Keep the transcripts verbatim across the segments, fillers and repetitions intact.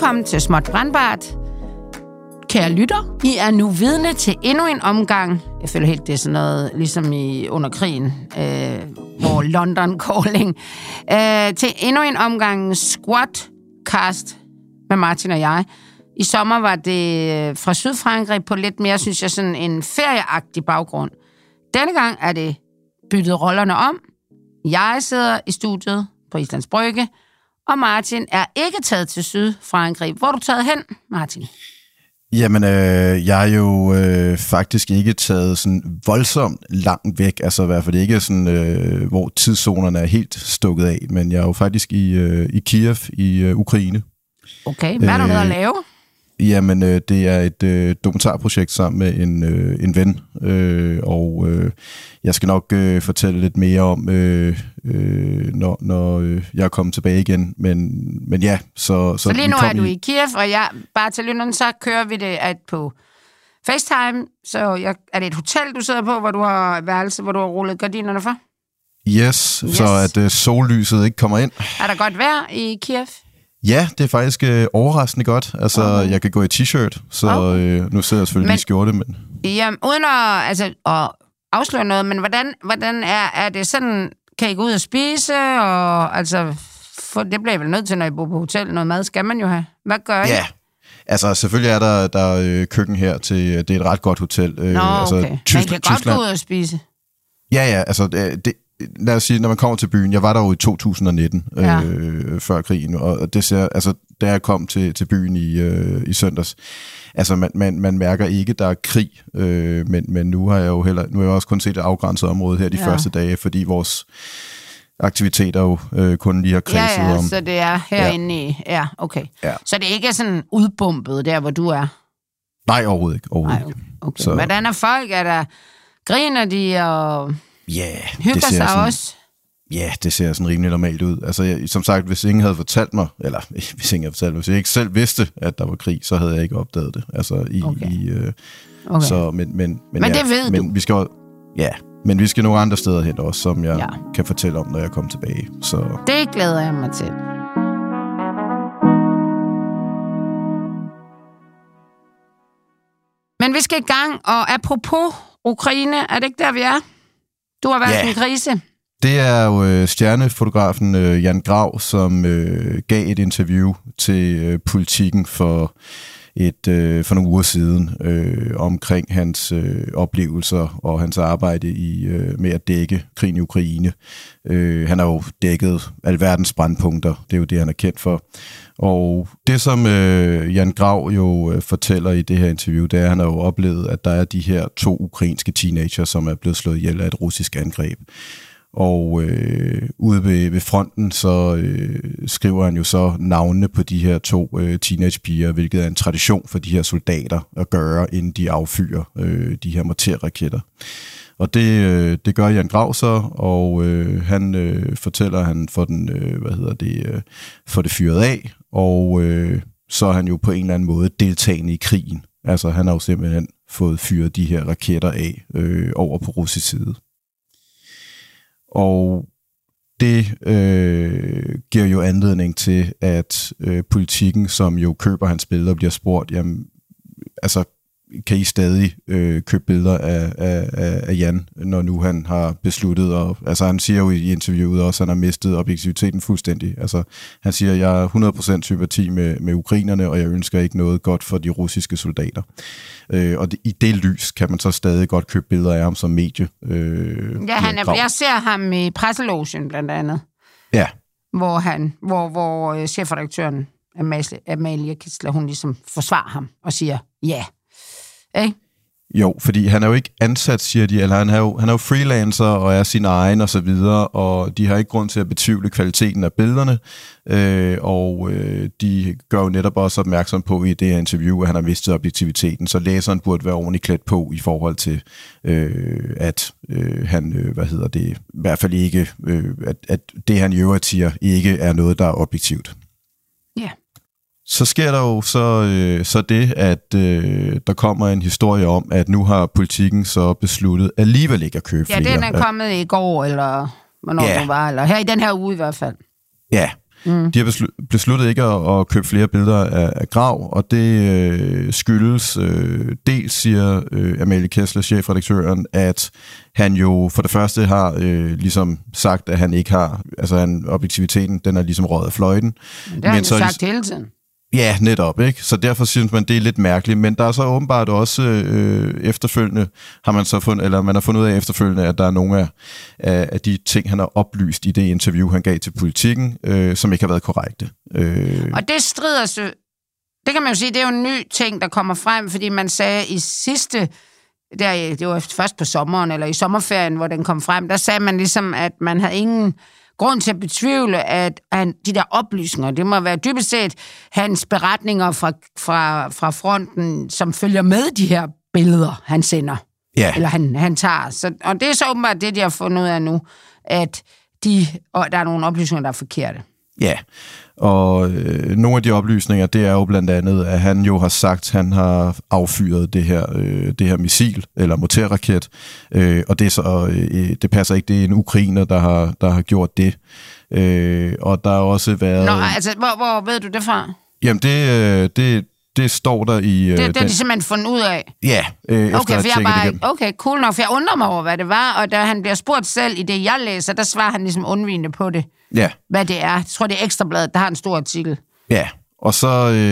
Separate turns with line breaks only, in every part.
Velkommen til Småt Brandbart. Kære lytter, I er nu vidne til endnu en omgang. Jeg føler helt, det er sådan noget, ligesom i under krigen, øh, hvor London Calling. Øh, til endnu en omgang Squadcast med Martin og jeg. I sommer var det fra Sydfrankrig på lidt mere, synes jeg, sådan en ferieagtig baggrund. Denne gang er det byttet rollerne om. Jeg sidder i studiet på Islands Brygge, og Martin er ikke taget til Sydfrankrig. Hvor er du taget hen, Martin?
Jamen, øh, jeg er jo øh, faktisk ikke taget sådan voldsomt langt væk, altså i hvert fald ikke sådan, øh, hvor tidszonerne er helt stukket af, men jeg er jo faktisk i, øh, i Kiev i øh, Ukraine.
Okay, hvad er du nede at lave?
Jamen, øh, det er et øh, dokumentarprojekt sammen med en, øh, en ven, øh, og øh, jeg skal nok øh, fortælle lidt mere om, øh, øh, når, når øh, jeg er kommet tilbage igen, men, men ja, så...
Så, så lige nu er du i Kiev, og jeg, bare til lytterne, så kører vi det at på FaceTime, så jeg, er det et hotel, du sidder på, hvor du har værelse, hvor du har rullet gardinerne for?
Yes, yes. Så at øh, sollyset ikke kommer ind.
Er der godt vejr i Kiev?
Ja, det er faktisk øh, overraskende godt. Altså, okay. Jeg kan gå i t-shirt, så okay. øh, nu sidder jeg selvfølgelig men, i skjorte, men...
Jamen, uden at, altså, at afsløre noget, men hvordan, hvordan er, er det sådan, kan I gå ud og spise, og altså, for, det bliver vel nødt til, når I bor på hotel, noget mad skal man jo have. Hvad gør I?
Ja, altså selvfølgelig er der, der er, øh, køkken her til, det er et ret godt hotel. Øh,
Nå,
altså,
okay. Tysk, man kan godt Tyskland, gå ud og spise.
Ja, ja, altså, det... det lad os sige, når man kommer til byen, jeg var der jo i to tusind nitten, ja. øh, før krigen, og det ser, altså, da jeg kom til, til byen i, øh, i søndags, altså, man, man, man mærker ikke, der er krig, øh, men, men nu har jeg jo heller, nu har jeg også kun set et afgrænset område her de ja. første dage, fordi vores aktiviteter jo øh, kun lige har kredset
ja, ja,
om.
så det er herinde ja. i, ja, okay. Ja. Så det ikke er sådan udbumpet der, hvor du er?
Nej, overhovedet ikke. Overhovedet
Nej, okay. Så. Hvordan er folk? Er der, griner de og...
Ja, yeah,
hygger
det ser
sig
sådan,
også?
Ja, det ser sådan rimelig normalt ud. Altså, jeg, som sagt, hvis ingen havde fortalt mig, eller hvis ingen havde fortalt mig, hvis jeg ikke selv vidste, at der var krig, så havde jeg ikke opdaget det. Altså, i...
Okay.
i øh,
okay.
Så, men, men, men,
men
ja,
det ved
men
du?
Vi skal, ja, men vi skal nogle andre steder hen også, som jeg
ja.
kan fortælle om, når jeg kommer tilbage. Så.
Det glæder jeg mig til. Men vi skal i gang, og apropos Ukraine, er det ikke der, vi er? Du har været yeah. i en krise.
Det er jo øh, stjernefotografen øh, Jan Grav, som øh, gav et interview til øh, Politiken for, et, øh, for nogle uger siden øh, omkring hans øh, oplevelser og hans arbejde i, øh, med at dække krigen i Ukraine. Øh, han har jo dækket alverdens brandpunkter, det er jo det, han er kendt for. Og det, som øh, Jan Grav jo øh, fortæller i det her interview, det er, at han har jo oplevet, at der er de her to ukrainske teenager, som er blevet slået ihjel af et russisk angreb. Og øh, ude ved, ved fronten, så øh, skriver han jo så navnene på de her to øh, teenagepiger, hvilket er en tradition for de her soldater at gøre, inden de affyrer øh, de her morterraketter. Og det, øh, det gør Jan Grav så, og øh, han øh, fortæller, at han får, den, øh, hvad hedder det, øh, får det fyret af, og øh, så er han jo på en eller anden måde deltagende i krigen. Altså han har jo simpelthen fået fyret de her raketter af øh, over på russisk side. Og det øh, giver jo anledning til, at øh, Politiken, som jo køber hans billeder, bliver spurgt, jamen, altså, kan I stadig øh, købe billeder af, af, af Jan, når nu han har besluttet, og altså han siger jo i interviewet også, at han har mistet objektiviteten fuldstændig. Altså han siger, at jeg er hundrede procent sympati med, med ukrainerne, og jeg ønsker ikke noget godt for de russiske soldater. Øh, og det, i det lys kan man så stadig godt købe billeder af ham som medie. Øh,
ja, han er, jeg ser ham i presselogen blandt andet.
Ja.
Hvor, han, hvor, hvor øh, chefredaktøren Amalie, Amalie Kistler, hun ligesom forsvarer ham og siger, ja. Ikke?
Jo, fordi han er jo ikke ansat, siger de, eller han er jo, han er jo freelancer og er sin egen og så videre, og de har ikke grund til at betvivle kvaliteten af billederne, øh, og øh, de gør jo netop også opmærksom på i det her interview, at han har mistet objektiviteten, så læseren burde være ordentligt klædt på i forhold til, øh, at øh, han, øh, hvad hedder det, i hvert fald ikke, øh, at, at det han i øvrigt siger, ikke er noget, der er objektivt.
Ja. Yeah.
Så sker der jo så, øh, så det, at øh, der kommer en historie om, at nu har Politiken så besluttet alligevel ikke at købe flere.
Ja, den er kommet i går, eller hvornår ja. det var, eller her i den her uge i hvert fald.
Ja, Mm. De har beslu- besluttet ikke at, at købe flere billeder af, af Grav, og det øh, skyldes øh, dels, siger øh, Amalie Kessler, chefredaktøren, at han jo for det første har øh, ligesom sagt, at han ikke har, altså han, objektiviteten, den er ligesom røget af fløjten.
Men det har han jo sagt hele tiden.
Ja, netop, ikke? Så derfor synes man, det er lidt mærkeligt. Men der er så åbenbart også øh, efterfølgende, har man så fundet, eller man har fundet ud af efterfølgende, at der er nogle af, af, af de ting, han har oplyst i det interview, han gav til Politikken, øh, som ikke har været korrekte. Øh.
Og det strider så, det kan man jo sige, det er jo en ny ting, der kommer frem, fordi man sagde i sidste, der, det var først på sommeren, eller i sommerferien, hvor den kom frem, der sagde man ligesom, at man havde ingen grund til at betvivle, at han, de der oplysninger, det må være dybest set hans beretninger fra, fra, fra fronten, som følger med de her billeder, han sender.
Ja.
Eller han, han tager. Så, og det er så åbenbart det, de har fundet ud af nu, at de, og der er nogle oplysninger, der er forkerte.
Ja, og øh, nogle af de oplysninger, det er jo blandt andet, at han jo har sagt, at han har affyret det her, øh, det her missil, eller morterraket, øh, og det, er så, øh, det passer ikke, det er en ukrainer, der har, der har gjort det. Øh, og der har også været...
Nå, altså, hvor, hvor ved du det fra?
Jamen, det, øh, det, det står der i...
Det, det
den...
er de simpelthen fundet ud af?
Ja, øh, efter
okay,
at have
bare,
det igennem.
Okay, cool nok, for jeg undrer mig over, hvad det var, og da han bliver spurgt selv i det, jeg læser, der svarer han ligesom undvigende på det.
Ja.
Hvad det er. Jeg tror, det er Ekstrabladet, der har en stor artikel.
Ja, og så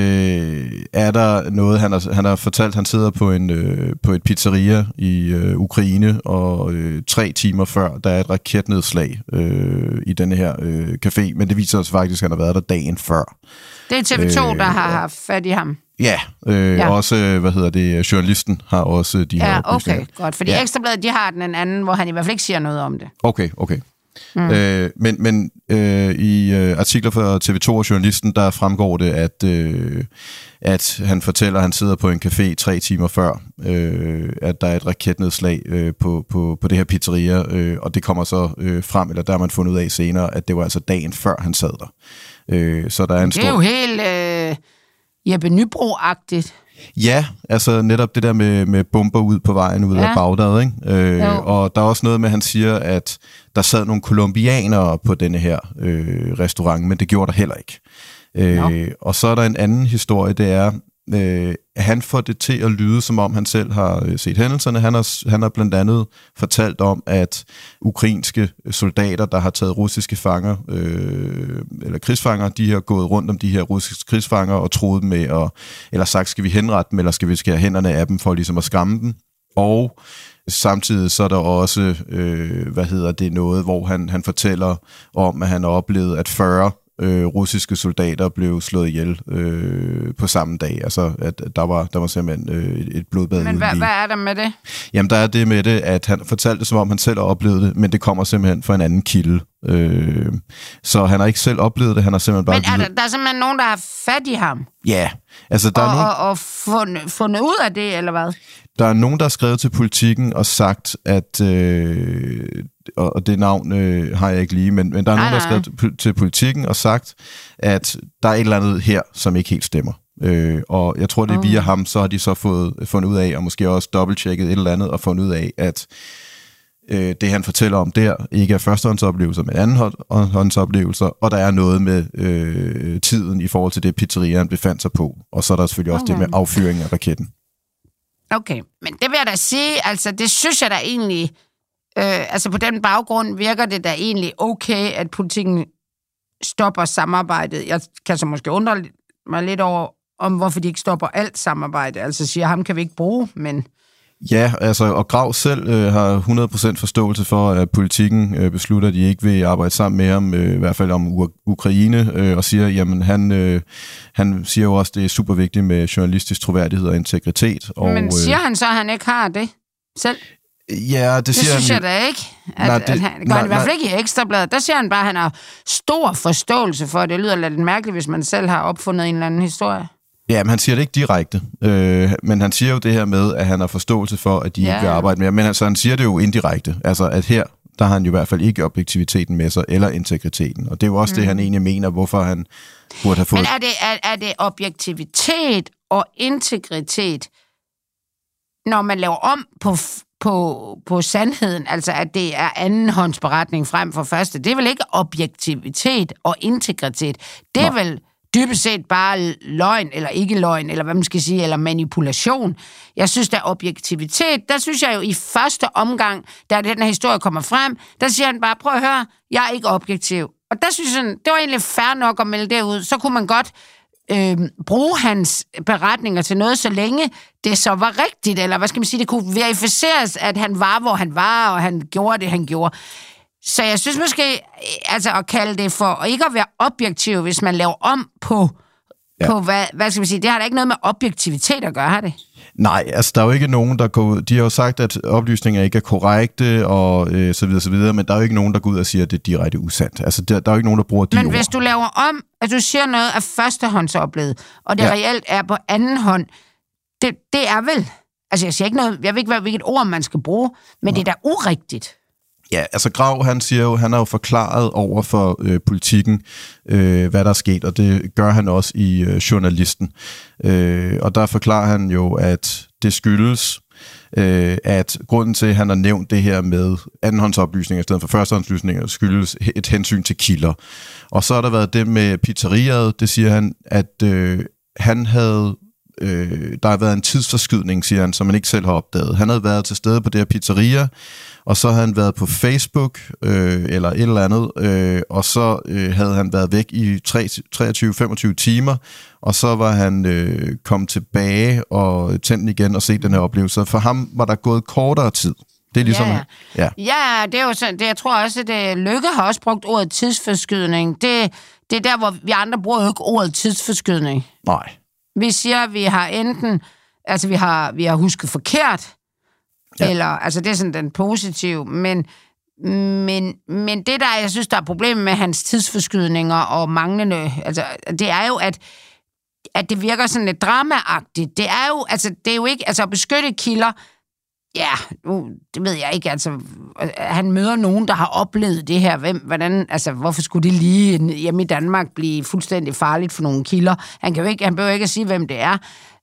øh, er der noget, han har, han har fortalt, han sidder på, en, øh, på et pizzeria i øh, Ukraine, og øh, tre timer før, der er et raketnedslag øh, i denne her øh, café, men det viser sig faktisk, at han har været der dagen før.
Det er T V to, øh, der har haft fat i ham.
Ja, øh, ja, også, hvad hedder det, journalisten har også de her
ja,
oplysninger.
Okay, godt, fordi ja. Ekstrabladet, de har den en anden, hvor han i hvert fald ikke siger noget om det.
Okay, okay. Mm. Øh, men men øh, i øh, artikler fra T V to og journalisten, der fremgår det, at, øh, at han fortæller, at han sidder på en café tre timer før, øh, at der er et raketnedslag øh, på, på, på det her pizzeria, øh, og det kommer så øh, frem, eller der har man fundet ud af senere, at det var altså dagen før, han sad der. Øh, så der er en
det er
stor...
jo helt øh, Jeppe Nybro-agtigt.
Ja, altså netop det der med, med bomber ud på vejen ud ja. af Bagdad, ikke? Øh, og der er også noget med, at han siger, at der sad nogle kolumbianere på denne her øh, restaurant, men det gjorde der heller ikke. Øh, og så er der en anden historie, det er, øh, at han får det til at lyde, som om han selv har set hændelserne. Han har, han har blandt andet fortalt om, at ukrainske soldater, der har taget russiske fanger, øh, eller krigsfanger, de har gået rundt om de her russiske krigsfanger og troet dem med, at, eller sagt, skal vi henrette dem, eller skal vi skære hænderne af dem for ligesom at skamme dem. Og samtidig så er der også, øh, hvad hedder det, noget, hvor han, han fortæller om, at han har oplevet, at fyrre Øh, russiske soldater blev slået ihjel øh, på samme dag. Altså, at der var, der var simpelthen øh, et blodbad.
Men hvad, hvad er der med det?
Jamen, der er det med det, at han fortalte det, som om han selv har oplevet det, men det kommer simpelthen fra en anden kilde. Øh, så han har ikke selv oplevet det, han har simpelthen bare...
Men er der, der er simpelthen nogen, der har fat i ham?
Ja. Altså, der
og,
er nogen...
og, og fundet, fundet ud af det, eller hvad?
Der er nogen, der har skrevet til Politikken og sagt, at... Øh, og det navn øh, har jeg ikke lige, men, men der er nej, nogen, der har skrevet til Politikken og sagt, at der er et eller andet her, som ikke helt stemmer. Øh, og jeg tror, det er via oh. ham, så har de så fået fundet ud af, og måske også dobbelttjekket et eller andet, og fundet ud af, at øh, det, han fortæller om der, ikke er førstehåndsoplevelser, men andenhåndsoplevelser, og der er noget med øh, tiden i forhold til det pizzeria, han befandt sig på. Og så er der selvfølgelig også okay. det med affyringen af raketten.
Okay, men det vil jeg da sige, altså det synes jeg da egentlig... Øh, altså på den baggrund virker det da egentlig okay, at Politikken stopper samarbejdet. Jeg kan så måske undre mig lidt over, om hvorfor de ikke stopper alt samarbejde. Altså siger, ham kan vi ikke bruge, men...
Ja, altså, og Grav selv øh, har hundrede procent forståelse for, at Politikken øh, beslutter, at de ikke vil arbejde sammen med ham, øh, i hvert fald om U- Ukraine, øh, og siger, jamen han, øh, han siger jo også, at det er super vigtigt med journalistisk troværdighed og integritet. Og,
men siger han så, at han ikke har det selv?
Ja, det,
det
siger
synes
han,
jeg da ikke. At,
nej, det,
at han gør nej, han i hvert fald ikke i Ekstrabladet. Der siger han bare, at han har stor forståelse for, det lyder lidt mærkeligt, hvis man selv har opfundet en eller anden historie.
Ja, men han siger det ikke direkte. Øh, men han siger jo det her med, at han har forståelse for, at de ja. ikke vil arbejde mere. Men altså, han siger det jo indirekte. Altså, at her, der har han jo i hvert fald ikke objektiviteten med sig, eller integriteten. Og det er jo også mm. det, han egentlig mener, hvorfor han burde have fået...
Men er det, er, er det objektivitet og integritet, når man laver om på... på, på sandheden, altså at det er andenhåndsberetning frem for første. Det er vel ikke objektivitet og integritet. Det er Nej. vel dybest set bare løgn, eller ikke løgn, eller hvad man skal sige, eller manipulation. Jeg synes, der er objektivitet. Der synes jeg jo i første omgang, da den her historie kommer frem, der siger han bare, prøv at høre, jeg er ikke objektiv. Og der synes jeg, det var egentlig fair nok at melde det ud. Så kunne man godt øh, bruge hans beretninger til noget, så længe det så var rigtigt, eller hvad skal man sige, det kunne verificeres, at han var, hvor han var, og han gjorde det, han gjorde. Så jeg synes måske, altså at kalde det for ikke at være objektiv, hvis man laver om på, ja. på hvad, hvad skal man sige, det har da ikke noget med objektivitet at gøre, har det?
Nej, altså der er jo ikke nogen, der går ud, de har jo sagt, at oplysninger ikke er korrekte, og øh, så videre, så videre, men der er jo ikke nogen, der går ud og siger, at det er direkte usandt. Altså der, der er jo ikke nogen, der bruger de
Men
ord.
Hvis du laver om, at du siger noget af førstehåndsoplevet, og det ja. reelt er på anden hånd, det, det er vel, altså jeg siger ikke noget, jeg ved ikke, hvilket ord man skal bruge, men Nej. det er da urigtigt.
Ja, altså Grav, han siger jo, han har jo forklaret over for øh, politikken, øh, hvad der er sket, og det gør han også i øh, Journalisten. Øh, og der forklarer han jo, at det skyldes, øh, at grunden til, at han har nævnt det her med andenhåndsoplysninger i stedet for førstehåndsoplysninger, skyldes et hensyn til kilder. Og så har der været det med pizzeriet, det siger han, at øh, han havde... Øh, der har været en tidsforskydning, siger han, som man ikke selv har opdaget. Han havde været til stede på det her pizzeria, og så havde han været på Facebook, øh, eller et eller andet, øh, og så øh, havde han været væk i treogtyve til femogtyve timer, og så var han øh, kommet tilbage og tændt igen og set den her oplevelse. For ham var der gået kortere tid. Det er ligesom...
Ja, ja. ja det er jo sådan, det, jeg tror også, at Lykke har også brugt ordet tidsforskydning. Det, det er der, hvor vi andre bruger jo ikke ordet tidsforskydning.
Nej. Vi
siger, at vi har enten, altså vi har, vi har husket forkert, ja. eller, altså det er sådan den positive, men, men, men det der, jeg synes, der er problemet med hans tidsforskydninger og manglende, altså det er jo, at, at det virker sådan lidt dramaagtigt. Det er jo, altså det er jo ikke, altså at beskytte kilder, ja, nu, det ved jeg ikke, altså han møder nogen, der har oplevet det her, hvem, hvordan, altså hvorfor skulle det lige hjemme i Danmark blive fuldstændig farligt for nogle kilder? Han kan jo ikke, han behøver ikke at sige, hvem det er.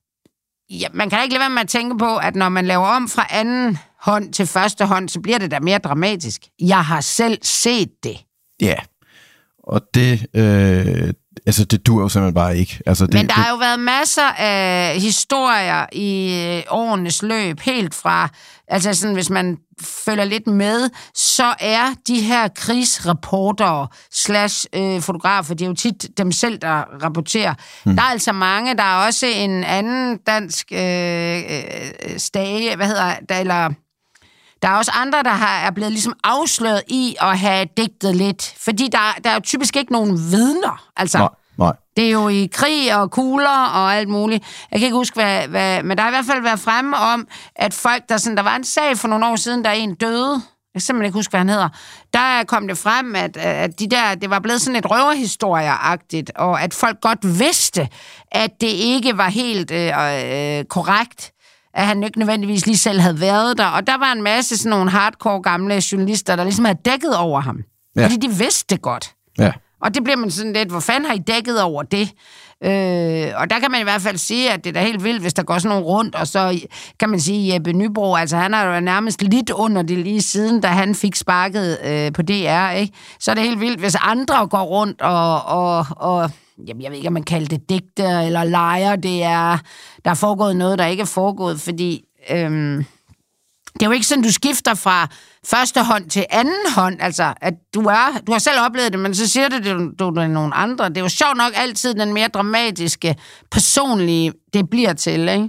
Ja, man kan ikke lade være med at tænke på, at når man laver om fra anden hånd til første hånd, så bliver det da mere dramatisk. Jeg har selv set det.
Ja, og det, øh, altså det dur jo simpelthen bare ikke. Altså, det,
Men der
det...
har jo været masser af historier i årenes løb, helt fra, altså sådan, hvis man følger lidt med, så er de her krigsreportere slash øh, fotografer, det er jo tit dem selv, der rapporterer. Hmm. Der er altså mange, der er også en anden dansk øh, øh, stage, hvad hedder der, eller... Der er også andre, der har, er blevet ligesom afsløret i at have digtet lidt. Fordi der, der er jo typisk ikke nogen vidner. Altså,
nej, nej.
Det er jo i krig og kugler og alt muligt. Jeg kan ikke huske, hvad, hvad, men der har i hvert fald været fremme om, at folk, der sådan, der var en sag for nogle år siden, der en døde. Jeg kan simpelthen ikke huske, hvad han hedder. Der kom det frem, at, at de der, det var blevet sådan et røverhistorie-agtigt, og at folk godt vidste, at det ikke var helt øh, øh, korrekt, at han ikke nødvendigvis lige selv havde været der. Og der var en masse sådan nogle hardcore gamle journalister, der ligesom havde dækket over ham. Ja. Fordi de vidste det godt.
Ja.
Og det bliver man sådan lidt, hvor fanden har I dækket over det? Øh, og der kan man i hvert fald sige, at det er da helt vildt, hvis der går sådan nogle rundt, og så kan man sige, Jeppe Nybro, altså han har jo nærmest lidt under det lige siden, da han fik sparket øh, på D R, ikke? Så er det helt vildt, hvis andre går rundt og... og, og jamen, jeg ved ikke, om man kalder det digter eller lejer, det er, der er foregået noget, der ikke er foregået, fordi øhm, det er jo ikke sådan, du skifter fra første hånd til anden hånd, altså, at du er, du har selv oplevet det, men så siger det, du, du er nogle andre. Det er jo sjovt nok altid den mere dramatiske, personlige, det bliver til, ikke?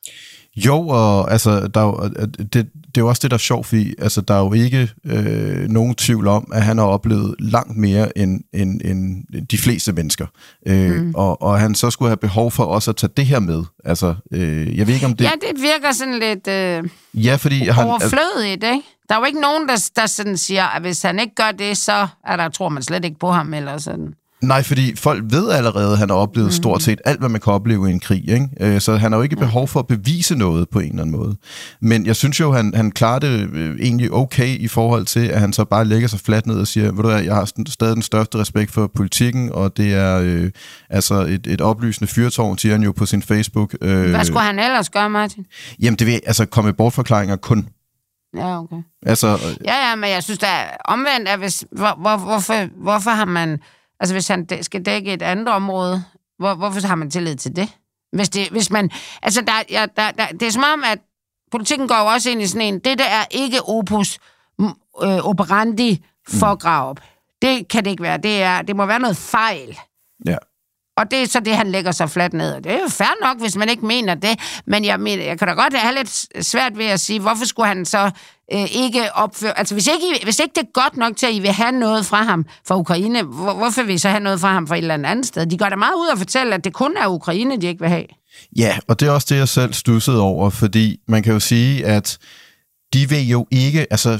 Jo, og altså, der er jo, det, det er jo også det, der er sjovt, fordi altså, der er jo ikke øh, nogen tvivl om, at han har oplevet langt mere end, end, end de fleste mennesker. Øh, mm. og, og han så skulle have behov for også at tage det her med. Altså, øh, jeg ved ikke, om det...
Ja, det virker sådan lidt øh,
ja, fordi han,
overflødigt, ikke? Der er jo ikke nogen, der, der sådan siger, at hvis han ikke gør det, så er der, tror man slet ikke på ham, eller sådan...
Nej, fordi folk ved allerede, at han har oplevet stort set alt, hvad man kan opleve i en krig, ikke? Så han har jo ikke behov for at bevise noget på en eller anden måde. Men jeg synes jo, han, han klarer det egentlig okay i forhold til, at han så bare lægger sig fladt ned og siger, ved du hvad, jeg har stadig den største respekt for politikken, og det er øh, altså et, et oplysende fyrtårn, siger han jo på sin Facebook. Øh,
hvad skulle han ellers gøre, Martin?
Jamen, det vil altså komme bortforklaringer kun.
Ja, okay.
Altså,
ja, ja, men jeg synes, der er omvendt, at hvis, hvor, hvor, hvorfor, hvorfor har man... Altså, hvis han skal dække et andet område, hvor, hvorfor har man tillid til det? Hvis, det, hvis man... Altså, der, ja, der, der, det er som om, at politikken går jo også ind i sådan en... Det der er ikke opus øh, operandi for mm. Graup. Det kan det ikke være. Det, er, det må være noget fejl.
Ja.
Og det er så det, han lægger sig fladt ned. Og det er jo fair nok, hvis man ikke mener det. Men jeg, mener, jeg kan da godt have lidt svært ved at sige, hvorfor skulle han så øh, ikke opføre... Altså, hvis ikke, hvis ikke det er godt nok til, at I vil have noget fra ham fra Ukraine, hvor, hvorfor vil I så have noget fra ham fra et eller andet sted? De gør da meget ud at fortælle, at det kun er Ukraine, de ikke vil have.
Ja, og det er også det, jeg selv stussede over, fordi man kan jo sige, at de vil jo ikke... Altså,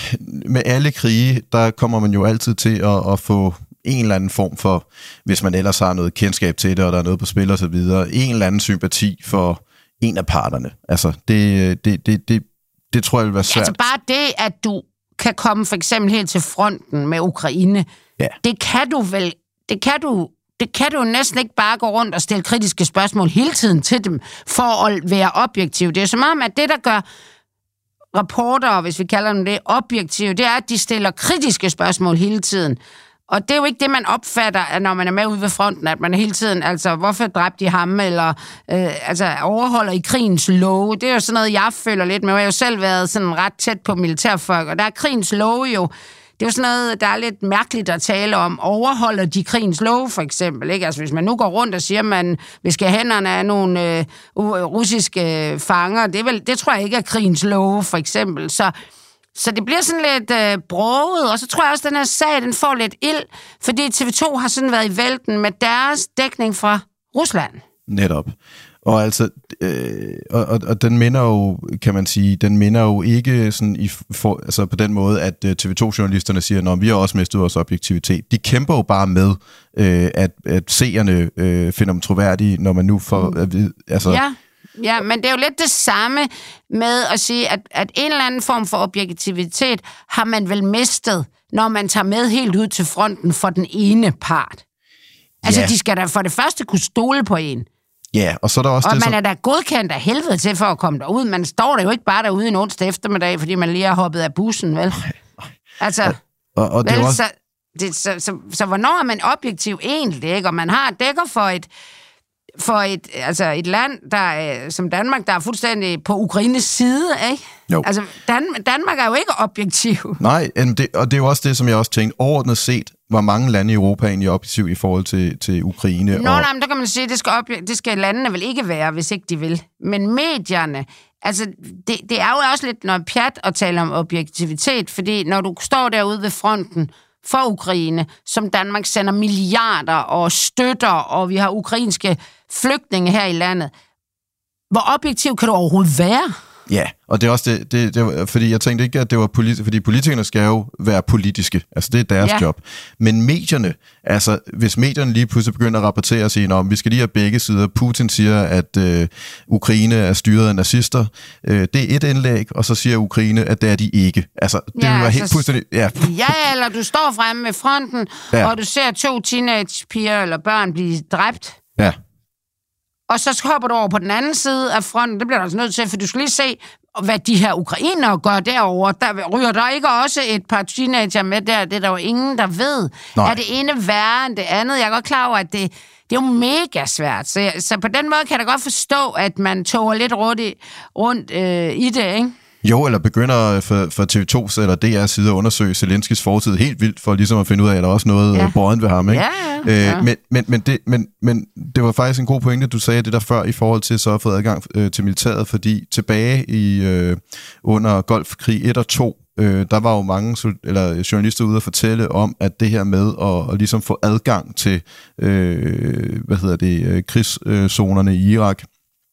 med alle krige, der kommer man jo altid til at, at få... en eller anden form for, hvis man ellers har noget kendskab til det, og der er noget på spil og så videre, en eller anden sympati for en af parterne. Altså, det, det, det, det, det tror jeg vil være svært.
Altså bare det, at du kan komme for eksempel helt til fronten med Ukraine, ja. det kan du vel, det kan du, det kan du næsten ikke bare gå rundt og stille kritiske spørgsmål hele tiden til dem, for at være objektiv. Det er som om, at det, der gør rapporter, hvis vi kalder dem det, objektive, det er, at de stiller kritiske spørgsmål hele tiden. Og det er jo ikke det, man opfatter, når man er med ude ved fronten, at man hele tiden, altså, hvorfor dræbte de ham, eller øh, altså, overholder i krigens love. Det er jo sådan noget, jeg føler lidt med. Jeg har jo selv været sådan ret tæt på militærfolk, og der er krigens love jo, det er jo sådan noget, der er lidt mærkeligt at tale om. Overholder de krigens love, for eksempel, ikke? Altså, hvis man nu går rundt og siger, at man vil skære hænderne af nogle øh, russiske fanger, det, er vel, det tror jeg ikke er krigens love, for eksempel. Så Så det bliver sådan lidt øh, broget, og så tror jeg også, at den her sag, den får lidt ild, fordi T V to har sådan været i vælten med deres dækning fra Rusland.
Netop. Og altså, øh, og, og, og den minder jo, kan man sige, den minder jo ikke sådan i for, altså på den måde, at uh, T V to-journalisterne siger, at vi har også mistet vores objektivitet. De kæmper jo bare med, øh, at, at seerne øh, finder dem troværdige, når man nu får at vide, altså...
Ja. Ja, men det er jo lidt det samme med at sige, at, at en eller anden form for objektivitet har man vel mistet, når man tager med helt ud til fronten for den ene part. Altså, ja. De skal da for det første kunne stole på en.
Ja, og så er der også
og
det,
man
så...
er da godkendt af helvede til for at komme derud. Man står der jo ikke bare derude en onsdag eftermiddag, fordi man lige har hoppet af bussen, vel? Nej, nej. Altså, ja, og, og vel, det også... så, det, så, så, så, så hvornår er man objektiv egentlig, ikke? Og man har dækker for et... for et, altså et land, der, som Danmark, der er fuldstændig på Ukraines side, ikke?
Jo.
Altså, Dan- Danmark er jo ikke objektiv.
Nej, det, og det er jo også det, som jeg også tænkte, overordnet set, hvor mange lande i Europa er egentlig objektiv i forhold til, til Ukraine.
Nå,
og...
nej, men der kan man sige, at det skal, obje- det skal landene vel ikke være, hvis ikke de vil. Men medierne, altså, det, det er jo også lidt noget pjat at tale om objektivitet, fordi når du står derude ved fronten for Ukraine, som Danmark sender milliarder og støtter, og vi har ukrainske flygtninge her i landet. Hvor objektiv kan du overhovedet være?
Ja, og det er også det, det, det var, fordi jeg tænkte ikke, at det var politi- fordi politikerne skal jo være politiske, altså det er deres ja. job. Men medierne, altså hvis medierne lige pludselig begynder at rapportere og sige, at vi skal lige have begge sider. Putin siger, at øh, Ukraine er styret af nazister. Øh, det er et indlæg, og så siger Ukraine, at det er de ikke. Altså det
ja,
vil være
altså,
helt fuldstændig... Ja.
ja, eller du står fremme med fronten, ja. og du ser to teenagepiger eller børn blive dræbt.
Ja.
Og så hopper du over på den anden side af fronten. Det bliver du altså nødt til, for du skal lige se, hvad de her ukrainere gør derovre. Der ryger der ikke også et par teenager med der. Det er der jo ingen, der ved. Nej. Er det ene værre end det andet? Jeg er godt klar over, at det, det er jo mega svært. Så, jeg, så på den måde kan jeg da godt forstå, at man toger lidt rundt i, rundt, øh, i det, ikke?
Jo, eller begynder for, for T V to's eller D R's side at undersøge Zelenskis fortid helt vildt, for ligesom at finde ud af, at der er også noget ja. båden ved ham, ikke?
Ja, ja, ja.
Øh, men, men, men, det, men, men det var faktisk en god pointe, du sagde det der før, i forhold til så at få adgang øh, til militæret, fordi tilbage i øh, under Golfkrig et og to, øh, der var jo mange eller journalister ude at fortælle om, at det her med at, at ligesom få adgang til øh, hvad hedder det, øh, krigszonerne i Irak,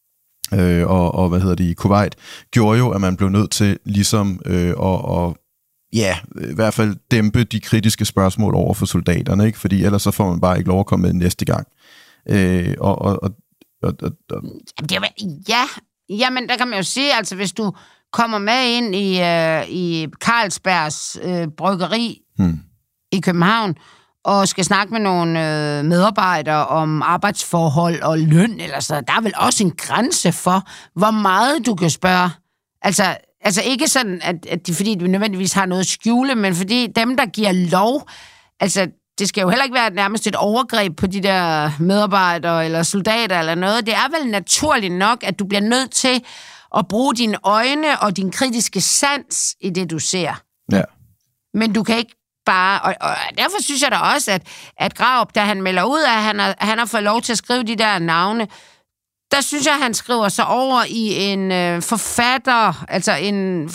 Øh, og, og hvad hedder det i Kuwait, gjorde jo, at man blev nødt til ligesom øh, at, og, ja, i hvert fald dæmpe de kritiske spørgsmål over for soldaterne, ikke? Fordi ellers så får man bare ikke lov at komme med næste gang. Øh, og, og, og, og, og...
Ja, jamen der kan man jo sige, altså hvis du kommer med ind i, øh, i Carlsbergs øh, bryggeri hmm. i København, og skal snakke med nogle øh, medarbejdere om arbejdsforhold og løn, eller så. Der er vel også en grænse for, hvor meget du kan spørge. Altså, altså ikke sådan, at, at de, fordi de nødvendigvis har noget at skjule, men fordi dem, der giver lov, altså det skal jo heller ikke være nærmest et overgreb på de der medarbejdere eller soldater eller noget. Det er vel naturligt nok, at du bliver nødt til at bruge dine øjne og din kritiske sans i det, du ser.
Ja.
Men du kan ikke bare... Og, og derfor synes jeg da også, at, at Graup, da han melder ud af, at han har, han har fået lov til at skrive de der navne, der synes jeg, at han skriver sig over i en øh, forfatter, altså en,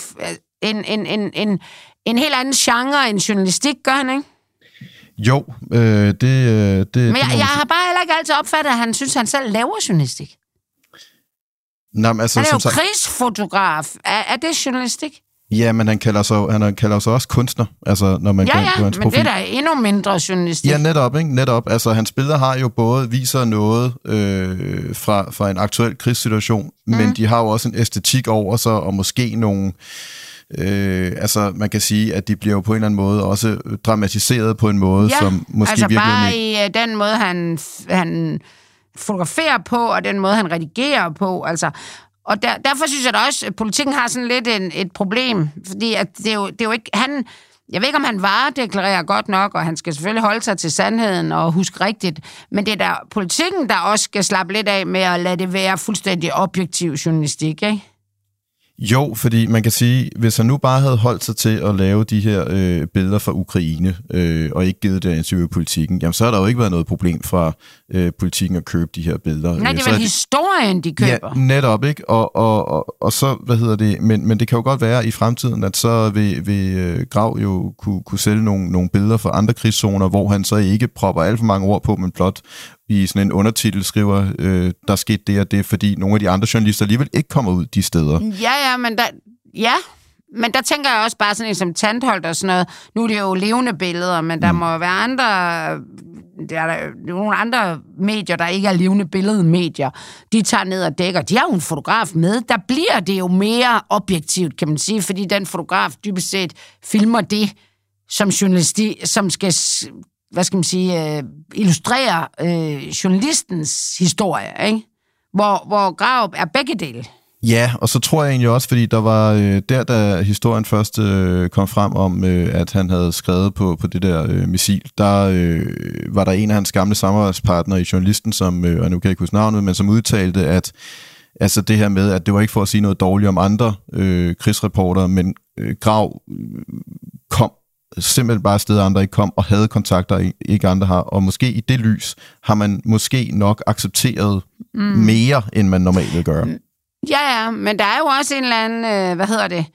en, en, en, en, en helt anden genre end journalistik, gør han, ikke?
Jo, øh, det... det
Men
det
jeg, jeg har bare heller ikke altid opfattet, at han synes, at han selv laver journalistik.
Nå, men altså,
han er jo
som
krigsfotograf. Er, er det journalistik?
Ja, men han kalder sig, han kalder sig også kunstner, altså når man
ja,
går
ja,
på hans
men
profil.
det er da endnu mindre journalistik.
Ja, netop, ikke? Netop. Altså, hans billeder har jo både viser noget øh, fra, fra en aktuel krigssituation, mm. men de har jo også en æstetik over sig, og måske nogle... Øh, altså, man kan sige, at de bliver jo på en eller anden måde også dramatiseret på en måde,
ja,
som måske
altså
virkelig
bare
ikke...
i uh, den måde, han, han fotograferer på, og den måde, han redigerer på, altså... Og der, derfor synes jeg da også, at politikken har sådan lidt en, et problem, fordi at det, er jo, det er jo ikke... Han, jeg ved ikke, om han varedeklarerer godt nok, og han skal selvfølgelig holde sig til sandheden og huske rigtigt, men det er der politikken, der også skal slappe lidt af med at lade det være fuldstændig objektiv journalistik, ikke?
Jo, fordi man kan sige, hvis han nu bare havde holdt sig til at lave de her øh, billeder fra Ukraine, øh, og ikke givet det interview i Politikken, jamen så har der jo ikke været noget problem fra øh, Politikken at købe de her billeder.
Nej, det er
så
vel
de,
historien, de køber.
Ja, netop, ikke? Og, og, og, og så, hvad hedder det, men, men det kan jo godt være i fremtiden, at så vil, vil øh, Grau jo kunne, kunne sælge nogle, nogle billeder fra andre krigszoner, hvor han så ikke propper alt for mange ord på, men blot i sådan en undertitel skriver, øh, der skete det og det, fordi nogle af de andre journalister alligevel ikke kommer ud de steder.
Ja, ja, men der, ja, men der tænker jeg også bare sådan en som Tantholdt og sådan noget. Nu er det jo levende billeder, men der mm. må være andre, der er der nogle andre medier, der ikke er levende billedmedier. De tager ned og dækker. De har jo en fotograf med. Der bliver det jo mere objektivt, kan man sige, fordi den fotograf dybest set filmer det, som journalisti, som skal... hvad skal man sige, øh, illustrere øh, journalistens historie, ikke? Hvor, hvor Graup er begge dele.
Ja, og så tror jeg egentlig også, fordi der var øh, der, da historien først øh, kom frem om, øh, at han havde skrevet på, på det der øh, missil, der øh, var der en af hans gamle samarbejdspartnere i journalisten, som, øh, og nu kan jeg ikke huske navnet, men som udtalte, at altså det her med, at det var ikke for at sige noget dårligt om andre øh, krigsreportere, men øh, Grau øh, kom simpelthen bare steder, andre ikke kom, og havde kontakter, ikke andre har. Og måske i det lys har man måske nok accepteret mm. mere, end man normalt vil gøre.
Ja, ja, men der er jo også en eller anden, øh, hvad hedder det,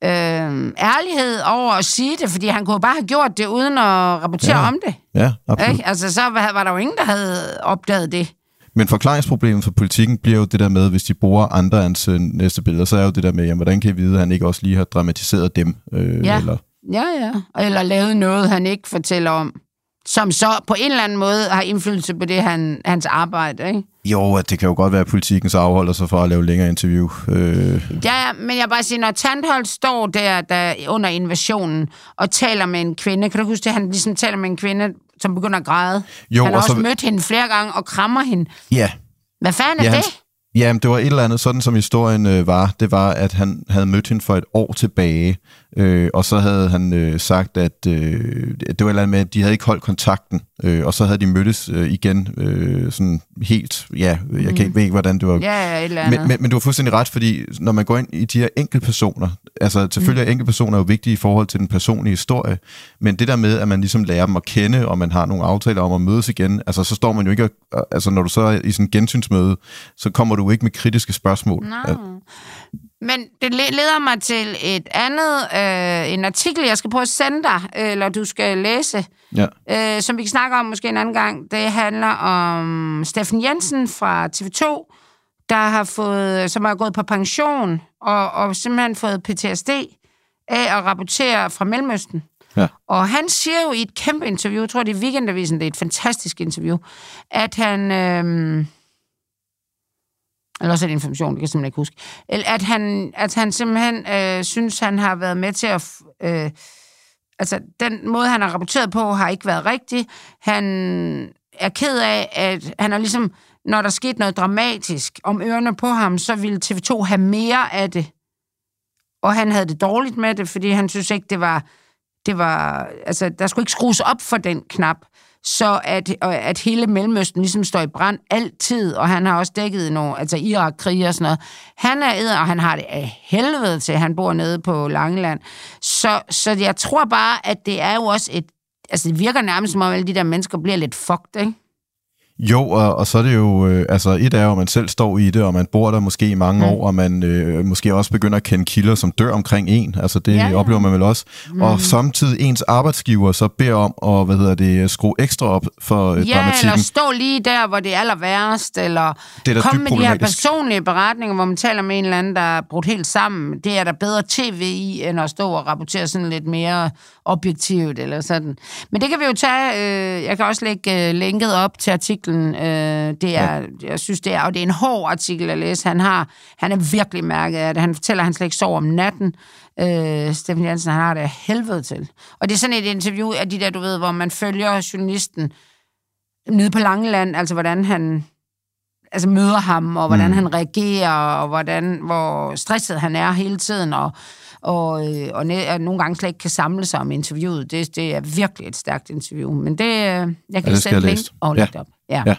øh, ærlighed over at sige det, fordi han kunne bare have gjort det, uden at rapportere
ja.
om det.
Ja, absolut.
Ikke? Altså, så var der jo ingen, der havde opdaget det.
Men forklaringsproblemet for Politikken bliver jo det der med, hvis de bruger andre hans næste billeder, så er jo det der med, jamen, hvordan kan I vide, at han ikke også lige har dramatiseret dem? Øh,
ja.
Eller
Ja, ja. Eller lavet noget, han ikke fortæller om, som så på en eller anden måde har indflydelse på det, han, hans arbejde, ikke?
Jo, det kan jo godt være, at Politikken så afholder sig fra at lave længere interview. Øh.
Ja, men jeg bare siger, når Tantholdt står der, der under invasionen og taler med en kvinde, kan du huske det, han ligesom taler med en kvinde, som begynder at græde? Jo, han har også så... mødt hende flere gange og krammer hende.
Ja.
Hvad fanden er
ja,
det?
Han... Ja, det var et eller andet, sådan som historien øh, var. Det var, at han havde mødt hende for et år tilbage, øh, og så havde han øh, sagt, at øh, det var et eller andet med, at de havde ikke holdt kontakten, øh, og så havde de mødtes øh, igen, øh, sådan helt, ja, jeg kan ikke, ved ikke, hvordan det var.
Ja, et eller andet.
Men, men, men du har fuldstændig ret, fordi når man går ind i de her enkeltpersoner, altså selvfølgelig er enkeltpersoner jo vigtige i forhold til den personlige historie, men det der med, at man ligesom lærer dem at kende, og man har nogle aftaler om at mødes igen, altså så står man jo ikke, altså når du så er i sådan en gensynsmøde, så kommer du ikke med kritiske spørgsmål.
No. At... Men det leder mig til et andet, øh, en artikel, jeg skal prøve at sende dig, eller du skal læse,
ja.
øh, som vi kan snakke om måske en anden gang. Det handler om Steffen Jensen fra T V to, der har fået, som har gået på pension, og, og simpelthen fået P T S D af at rapportere fra Mellemøsten.
Ja.
Og han siger jo i et kæmpe interview, jeg tror det er Weekendavisen, det er et fantastisk interview, at han... Øh, eller også er det information, det kan jeg simpelthen ikke huske. At han, at han simpelthen øh, synes, han har været med til at... Øh, altså, den måde, han har rapporteret på, har ikke været rigtig. Han er ked af, at han er ligesom... Når der skete noget dramatisk om ørerne på ham, så ville T V to have mere af det. og han havde det dårligt med det, fordi han synes ikke, det var, det var altså, der skulle ikke skrues op for den knap, så at, at hele Mellemøsten ligesom står i brand altid, og han har også dækket nogle, altså Irak-krig og sådan noget. Han er edder, og han har det af helvede til, han bor nede på Langeland. Så, så jeg tror bare, at det er jo også et, altså det virker nærmest som om alle de der mennesker bliver lidt fucked, ikke?
Jo, og, og så er det jo, øh, altså et er jo, at man selv står i det, og man bor der måske i mange mm. år, og man øh, måske også begynder at kende kilder, som dør omkring en. Altså det ja, ja. oplever man vel også. Mm. Og samtidig ens arbejdsgiver så beder om at, hvad hedder det, skrue ekstra op for øh,
ja,
dramatikken.
Eller stå lige der, hvor det er aller værst, eller komme med de her personlige beretninger, hvor man taler med en eller anden, der er brudt helt sammen. Det er der bedre tv i, end at stå og rapportere sådan lidt mere objektivt, eller sådan. Men det kan vi jo tage, øh, jeg kan også lægge øh, linket op til artiklen. Øh, det er, ja. Jeg synes, det er, og det er en hård artikel at læse. Han har, han er virkelig mærket af det. Han fortæller, at han slet ikke sover om natten. Øh, Steffen Jensen, han har det helvede til. Og det er sådan et interview af de der, du ved, hvor man følger journalisten nede på Langeland, altså hvordan han altså møder ham, og hvordan mm. han reagerer, og hvordan, hvor stresset han er hele tiden, og og, og, og nogle gange slet ikke kan samle sig om interviewet. Det, det er virkelig et stærkt interview. Men det, jeg kan ja, sætte link og lægge ja. op. Ja. ja.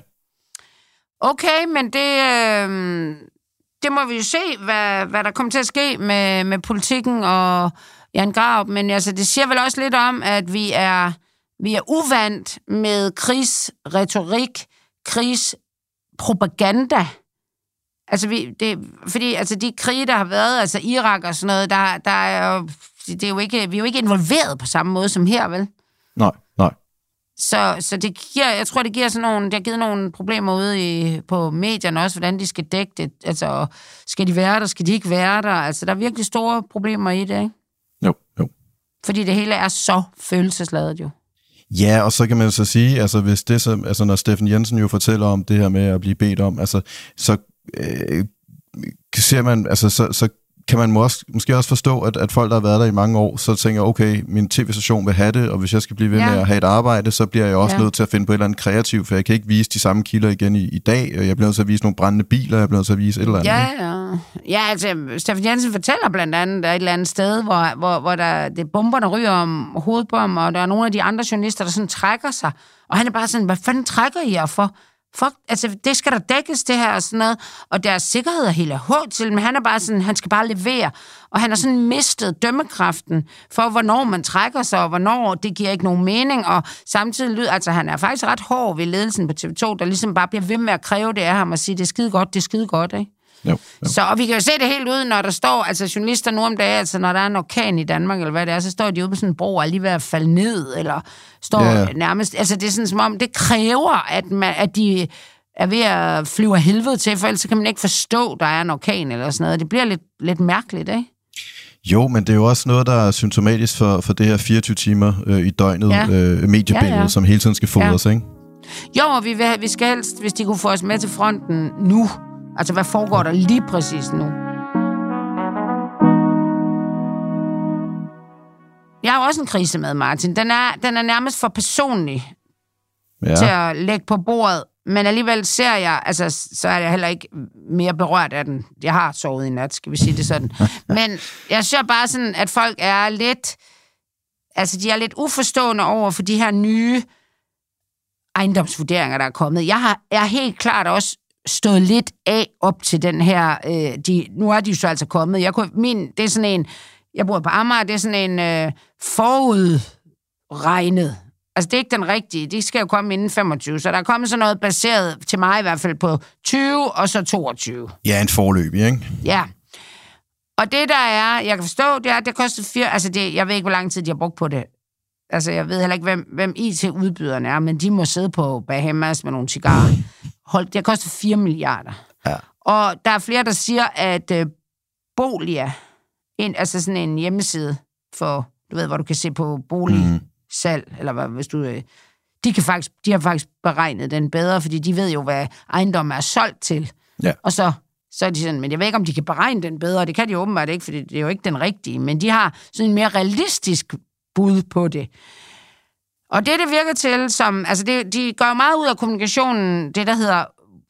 Okay, men det, øh, det må vi jo se, hvad, hvad der kommer til at ske med, med politikken og Jan Graup. Men altså, det siger vel også lidt om, at vi er, vi er uvant med krigsretorik, krigspropaganda. Altså, vi, det, fordi altså, de krige, der har været, altså Irak og sådan noget, der, der er jo, det er jo ikke, vi er jo ikke involveret på samme måde som her, vel?
Nej, nej.
Så, så det giver, jeg tror, det giver sådan nogle, det har givet nogle problemer ude i, på medierne også, hvordan de skal dække det. Altså, skal de være der, skal de ikke være der? Altså, der er virkelig store problemer i det, ikke?
Jo, jo.
Fordi det hele er så følelsesladet jo.
Ja, og så kan man så sige, altså, hvis det så, altså, når Steffen Jensen jo fortæller om det her med at blive bedt om, altså, så øh, ser man, altså, så, så kan man også, måske også forstå, at, at folk, der har været der i mange år, så tænker, okay, min tv-station vil have det, og hvis jeg skal blive ved ja. med at have et arbejde, så bliver jeg også ja. nødt til at finde på et eller andet kreativt, for jeg kan ikke vise de samme kilder igen i, i dag, og jeg bliver nødt til at vise nogle brændende biler, jeg bliver nødt til at vise et eller andet.
Ja, ja. ja altså, Steffen Jensen fortæller blandt andet, der er et eller andet sted, hvor, hvor, hvor der, det bomberne ryger om hovedet på ham, og der er nogle af de andre journalister, der sådan trækker sig, og han er bare sådan, hvad fanden trækker I jer for? Fuck, altså, det skal der dækkes, det her og sådan noget, og deres sikkerhed er helt af hårdt til, men han er bare sådan, han skal bare levere, og han har sådan mistet dømmekraften for, hvornår man trækker sig, og hvornår det giver ikke nogen mening, og samtidig lyder, altså han er faktisk ret hård ved ledelsen på T V to, der ligesom bare bliver ved med at kræve det af ham, og sige, det er skide godt, det er skide godt, ikke? Jo, jo. Så, og vi kan jo se det helt ud, når der står, altså journalister nu om dagen, altså når der er en orkan i Danmark, eller hvad det er, så står de ude på sådan en bro, og er lige ved at falde ned, eller står yeah. nærmest, altså det er sådan som om, det kræver, at, man, at de er ved at flyve af helvede til, for ellers så kan man ikke forstå, der er en orkan, eller sådan noget. Det bliver lidt, lidt mærkeligt, ikke?
Jo, men det er jo også noget, der er symptomatisk for, for det her fireogtyve timer øh, i døgnet ja. øh, mediebillede, ja, ja. som hele tiden skal fodres, ja. ikke?
Jo, og vi, vil, vi skal helst, hvis de kunne få os med til fronten nu. Altså, hvad foregår der lige præcis nu? Jeg har også en krise med, Martin. Den er, den er nærmest for personlig ja. til at lægge på bordet, men alligevel ser jeg, altså, så er jeg heller ikke mere berørt af den. Jeg har sovet i nat, skal vi sige det sådan. Men jeg ser bare sådan, at folk er lidt, altså, de er lidt uforstående over for de her nye ejendomsvurderinger, der er kommet. Jeg har jeg er helt klart også stået lidt af op til den her, øh, de, nu er de jo så altså kommet. Jeg kunne, min, det er sådan en, jeg bor på Amager, det er sådan en øh, forudregnet. Altså, det er ikke den rigtige. De skal jo komme inden femogtyve, så der er kommet sådan noget baseret til mig i hvert fald på tyve og så toogtyve.
Ja, en forløb, ikke?
Ja. Og det der er, jeg kan forstå, det er, at det koster fire, altså det, jeg ved ikke, hvor lang tid de har brugt på det. Altså, jeg ved heller ikke, hvem, hvem I T-udbyderne er, men de må sidde på Bahamas med nogle cigarer. Hold, det har kostet fire milliarder. Ja. Og der er flere, der siger, at øh, Bolia, en, altså sådan en hjemmeside for, du ved, hvor du kan se på boligsalg, mm. eller hvad, hvis du... Øh, de, kan faktisk, de har faktisk beregnet den bedre, fordi de ved jo, hvad ejendommen er solgt til. Ja. Og så, så er de sådan, men jeg ved ikke, om de kan beregne den bedre. Det kan de åbenbart ikke, fordi det er jo ikke den rigtige. Men de har sådan en mere realistisk bud på det. Og det, det virker til, som... Altså, det, de gør jo meget ud af kommunikationen, det der hedder...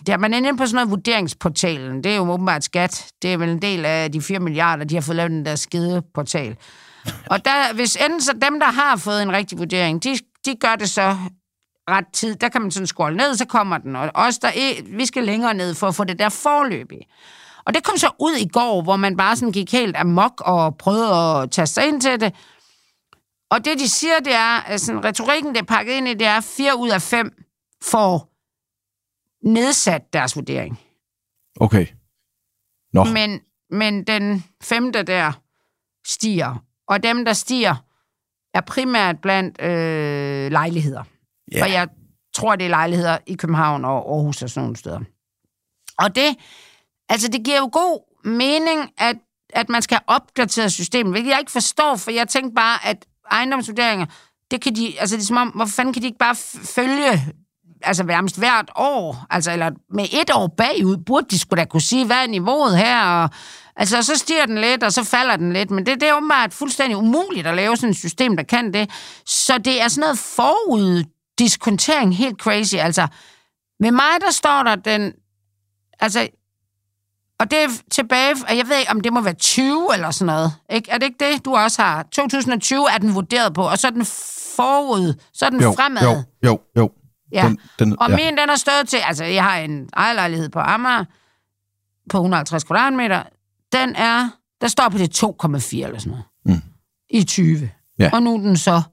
der, man er inde på sådan noget vurderingsportalen. Det er jo åbenbart skat. Det er vel en del af de fire milliarder, de har fået lavet den der skide portal. Og der, hvis enten så dem, der har fået en rigtig vurdering, de, de gør det så ret tid. Der kan man sådan scrolle ned, så kommer den. Og os, der er, vi skal længere ned for at få det der forløb i. Og det kom så ud i går, hvor man bare sådan gik helt amok og prøvede at tage sig ind til det. Og det, de siger, det er, altså retorikken, det er pakket ind i, det er, fire ud af fem får nedsat deres vurdering.
Okay. Nå.
Men, men den femte der stiger. Og dem, der stiger, er primært blandt øh, lejligheder. Yeah. Og jeg tror, det er lejligheder i København og Aarhus og sådan nogle steder. Og det, altså det giver jo god mening, at, at man skal opdatere systemet, hvilket jeg ikke forstår, for jeg tænker bare, at ejendomsvurderinger, det kan de, altså det er som om, hvorfor fanden kan de ikke bare følge, altså nærmest hvert år, altså eller med et år bagud, burde de skulle da kunne sige, hvad er niveauet her, og altså så stiger den lidt, og så falder den lidt, men det, det er åbenbart fuldstændig umuligt at lave sådan et system, der kan det. Så det er sådan noget foruddiskontering, helt crazy, altså med mig, der står der den, altså, og det er tilbage, og jeg ved ikke, om det må være tyve eller sådan noget. Ikke? Er det ikke det, du også har? to tusind og tyve er den vurderet på, og så er den forud, så er den
jo,
fremad.
Jo, jo, jo.
Ja. Den, den, og ja. Min, den er stået til, altså jeg har en ejerlejlighed på Amager, på et hundrede og halvtreds kvadratmeter, den er, der står på det to komma fire eller sådan noget, mm. i tyve. Ja. Og nu er den så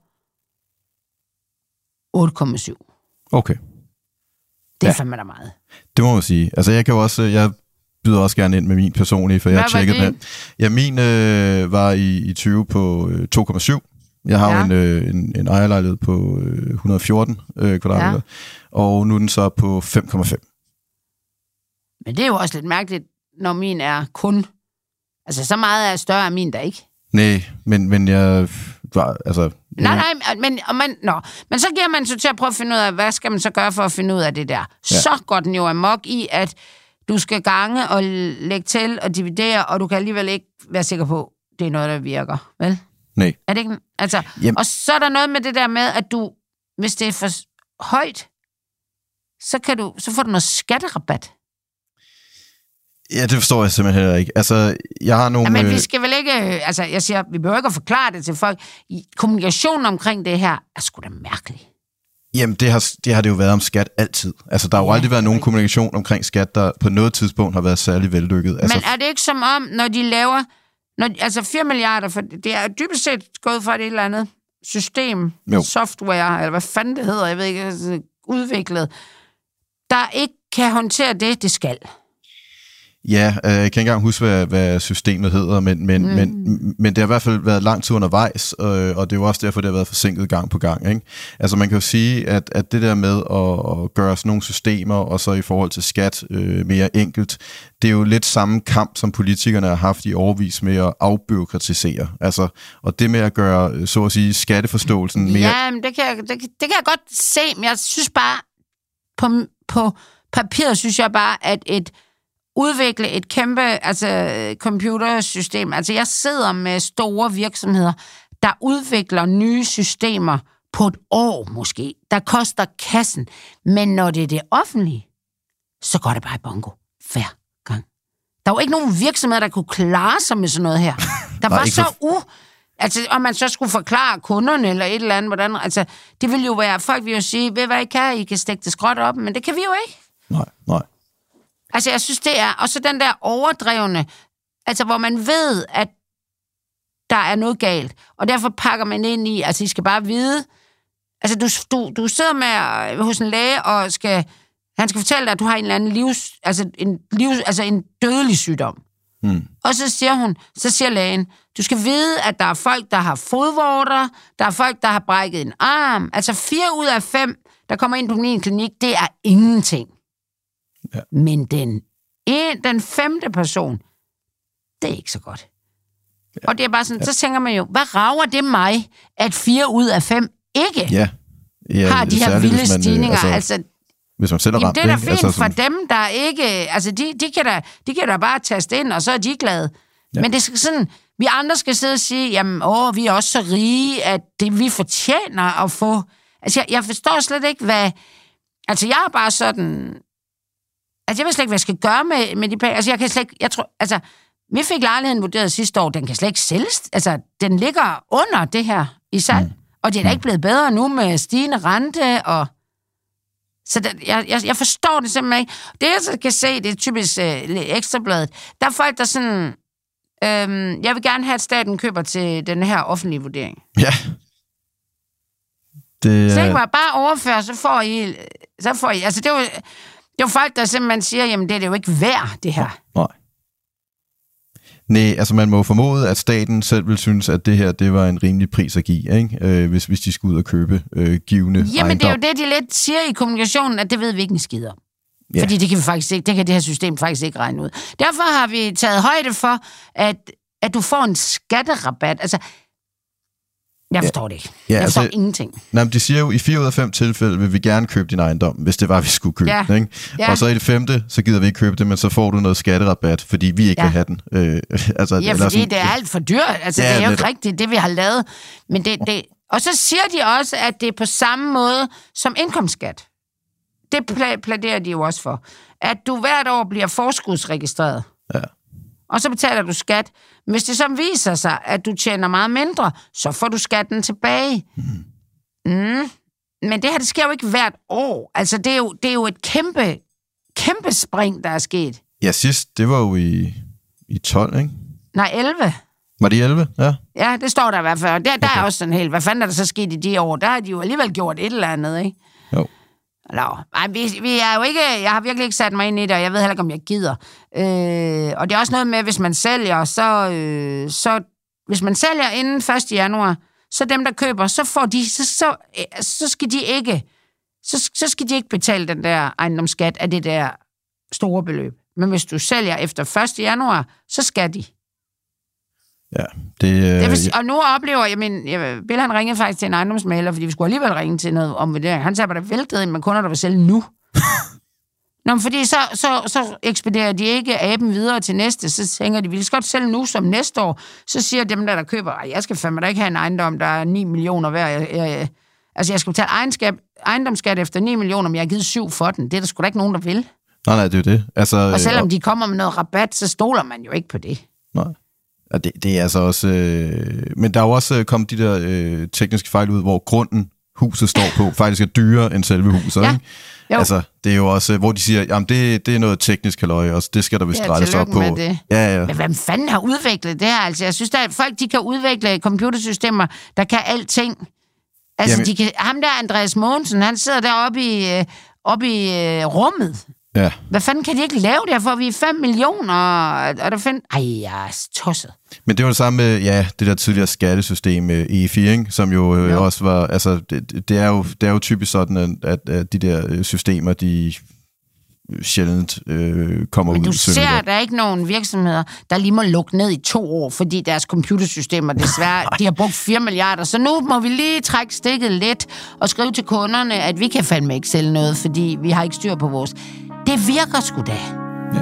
otte komma syv.
Okay.
Det er ja. fandme da meget.
Det må man sige. Altså jeg kan jo også, jeg byder også gerne ind med min personlige, for jeg har tjekket den. Ja, min øh, var i, i tyve på øh, to komma syv. Jeg har ja. jo en, øh, en, en ejerlejlighed på øh, et hundrede og fjorten øh, kvadratmeter, ja. og nu er den så på fem komma fem.
Men det er jo også lidt mærkeligt, når min er kun, altså så meget er større end min, der ikke.
Nej, men, men jeg var, altså...
Nej, nej, men, men, nå. men så giver man så til at prøve at finde ud af, hvad skal man så gøre for at finde ud af det der. Ja. Så går den jo amok i, at du skal gange og lægge til og dividere, og du kan alligevel ikke være sikker på, at det er noget, der virker, vel?
Nej.
Er det ikke? Altså, og så er der noget med det der med, at du, hvis det er for højt, så, kan du, så får du noget skatterabat.
Ja, det forstår jeg simpelthen heller ikke. Altså, jeg har nogle...
Ja, men vi skal vel ikke... Altså, jeg siger, vi behøver ikke at forklare det til folk. Kommunikationen omkring det her er sgu da mærkeligt.
Jamen, det har, det har det jo været om skat altid. Altså, der har jo ja, aldrig været nogen kommunikation omkring skat, der på noget tidspunkt har været særlig vellykket. Altså,
men er det ikke som om, når de laver... Når, altså, fire milliarder, for det er dybest set gået fra et eller andet system, jo. software, eller hvad fanden det hedder, jeg ved ikke, udviklet, der ikke kan håndtere det, det skal.
Ja, øh, jeg kan ikke engang huske, hvad, hvad systemet hedder, men, men, mm. men, men det har i hvert fald været lang tid undervejs, øh, og det er jo også derfor, det har været forsinket gang på gang. Ikke? Altså man kan jo sige, at, at det der med at, at gøre sådan nogle systemer, og så i forhold til skat øh, mere enkelt, det er jo lidt samme kamp, som politikerne har haft i årevis med at afbureaukratisere. Altså, og det med at gøre, så at sige, skatteforståelsen mere...
Ja, men det kan, jeg, det, det kan jeg godt se, men jeg synes bare, på, på papiret synes jeg bare, at et udvikle et kæmpe altså, computersystem. Altså, jeg sidder med store virksomheder, der udvikler nye systemer på et år måske. Der koster kassen. Men når det er det offentlige, så går det bare i bongo. Hver gang. Der var ikke nogen virksomheder, der kunne klare sig med sådan noget her. Der var så u... Altså, om man så skulle forklare kunderne eller et eller andet, hvordan... Altså, det ville jo være... Folk vil jo sige, ved hvad I kan, I kan stikke det skråt op, men det kan vi jo ikke.
Nej, nej.
Altså, jeg synes, det er... Og så den der overdrevne... Altså, hvor man ved, at der er noget galt, og derfor pakker man ind i... Altså, I skal bare vide... Altså, du, du, du sidder med hos en læge, og skal... Han skal fortælle dig, at du har en eller anden livs... Altså, en, livs, altså en dødelig sygdom. Hmm. Og så siger hun... Så siger lægen... Du skal vide, at der er folk, der har fodvorter, der er folk, der har brækket en arm. Altså, fire ud af fem, der kommer ind på min klinik, det er ingenting. Ja. Men den, en, den femte person, det er ikke så godt. Ja. Og det er bare sådan, ja. Så tænker man jo, hvad rager det mig, at fire ud af fem ikke
ja. Ja,
har de her vilde man, stigninger? Altså, altså,
hvis man selv er ramt,
det er da fint
altså,
for dem, der ikke... Altså, de, de, kan da, de kan da bare taste ind, og så er de glade. Ja. Men det skal sådan... Vi andre skal sidde og sige, jamen, åh, vi er også så rige, at det vi fortjener at få... Altså, jeg, jeg forstår slet ikke, hvad... Altså, jeg er bare sådan... Altså, jeg ved slet ikke, hvad jeg skal gøre med, med de penge. Altså, jeg kan slet ikke... Jeg tror, altså, vi fik lejligheden vurderet sidste år. Den kan slet ikke sælges. Altså, den ligger under det her i salg. Mm. Og det er da ikke blevet bedre nu med stigende rente og... Så der, jeg, jeg, jeg forstår det simpelthen ikke. Det, jeg så kan se, det er typisk øh, Ekstrabladet. Der er folk, der sådan... Øhm, jeg vil gerne have, at staten køber til den her offentlige vurdering.
Ja. Det,
så ikke bare, bare overføre, så får I... Så får I altså, det er jo, det er jo folk, der simpelthen siger, jamen, det er det jo ikke værd, det her.
Nej. Nej, altså man må formode, at staten selv vil synes, at det her, det var en rimelig pris at give, ikke? Øh, hvis, hvis de skulle ud og købe øh, givende
Jamen,
ejendom.
det er jo det, de lidt siger i kommunikationen, at det ved vi ikke en skid om. Ja. Fordi det kan vi faktisk ikke, det kan det her system faktisk ikke regne ud. Derfor har vi taget højde for, at, at du får en skatterabat. Altså, jeg forstår ja. det ikke. Jeg forstår ja, altså, ingenting.
Nej, men de siger jo, i fire ud af fem tilfælde vil vi gerne købe din ejendom, hvis det var, vi skulle købe ja. den. Ikke? Ja. Og så i det femte, så gider vi ikke købe det, men så får du noget skatterabat, fordi vi ikke ja. vil have den. Øh, altså,
ja, fordi sådan, det er alt for dyrt. Altså, ja, det er jo ikke rigtigt, det vi har lavet. Men det, det, og så siger de også, at det er på samme måde som indkomstskat. Det plæderer de jo også for. At du hvert år bliver forskudsregistreret. Ja. Og så betaler du skat. Hvis det så viser sig, at du tjener meget mindre, så får du skatten tilbage. Mm. Mm. Men det her, det sker jo ikke hvert år. Altså, det er jo, det er jo et kæmpe, kæmpe spring, der er sket.
Ja, sidst, det var jo i, i tolv, ikke?
Nej, elleve.
Var det elleve? Ja. Ja,
det står der i hvert fald. Der, der okay. er også sådan helt, hvad fanden er der så sket i de år? Der har de jo alligevel gjort et eller andet, ikke?
Jo.
Nå, nej, vi, vi er jo ikke, jeg har virkelig ikke sat mig ind i det, og jeg ved heller ikke, om jeg gider. Øh, og det er også noget med, hvis man sælger, så, øh, så hvis man sælger inden første januar, så dem, der køber, så får de, så, så, så skal de ikke, så, så skal de ikke betale den der ejendomsskat af det der store beløb. Men hvis du sælger efter første januar, så skal de.
Ja, det, øh,
det vil, og nu oplever jeg, men Bill han ringede faktisk til en ejendomsmægler, fordi vi skulle alligevel ringe til noget om vurdering. Han sagde, at der væltede ind med kunder, der vil sælge nu. Nå, men fordi så, så, så ekspederer de ikke aben videre til næste, så tænker de, vi skal godt sælge nu som næste år. Så siger dem, der, der køber, jeg skal fandme da ikke have en ejendom, der er ni millioner værd. Jeg, jeg, altså, jeg skal betale ejendomsskat efter ni millioner, men jeg har givet syv for den. Det er der sgu da ikke nogen, der vil.
Nej, nej, det er det. Altså,
og selvom de kommer med noget rabat, så stoler man jo ikke på det.
Nej. Ja, det, det er altså også... Øh, men der er jo også øh, kommet de der øh, tekniske fejl ud, hvor grunden, huset står på, faktisk er dyrere end selve huset, ja. Ikke? Jo. Altså, det er jo også, hvor de siger, jamen det, det er noget teknisk halløj, og det skal der vist rettes op på.
Det.
Ja, ja.
Men hvem fanden har udviklet det her? Altså, jeg synes, at folk, de kan udvikle computersystemer, der kan alting. Altså, jamen, de kan, ham der, Andreas Mogensen, han sidder deroppe i, oppe i uh, rummet.
Ja.
Hvad fanden kan de ikke lave der, for vi er fem millioner, og der find... Ej, jeg er tosset.
Men det var det samme med, ja, det der tidligere skattesystem E F I, ikke? Som jo, jo også var, altså, det, det, er jo, det er jo typisk sådan, at, at de der systemer, de sjældent øh, kommer
Men
ud.
Men du ser, at der er ikke nogen virksomheder, der lige må lukke ned i to år, fordi deres computersystemer desværre, de har brugt fire milliarder, så nu må vi lige trække stikket lidt og skrive til kunderne, at vi kan fandme ikke sælge noget, fordi vi har ikke styr på vores... Det virker sgu da.
Ja.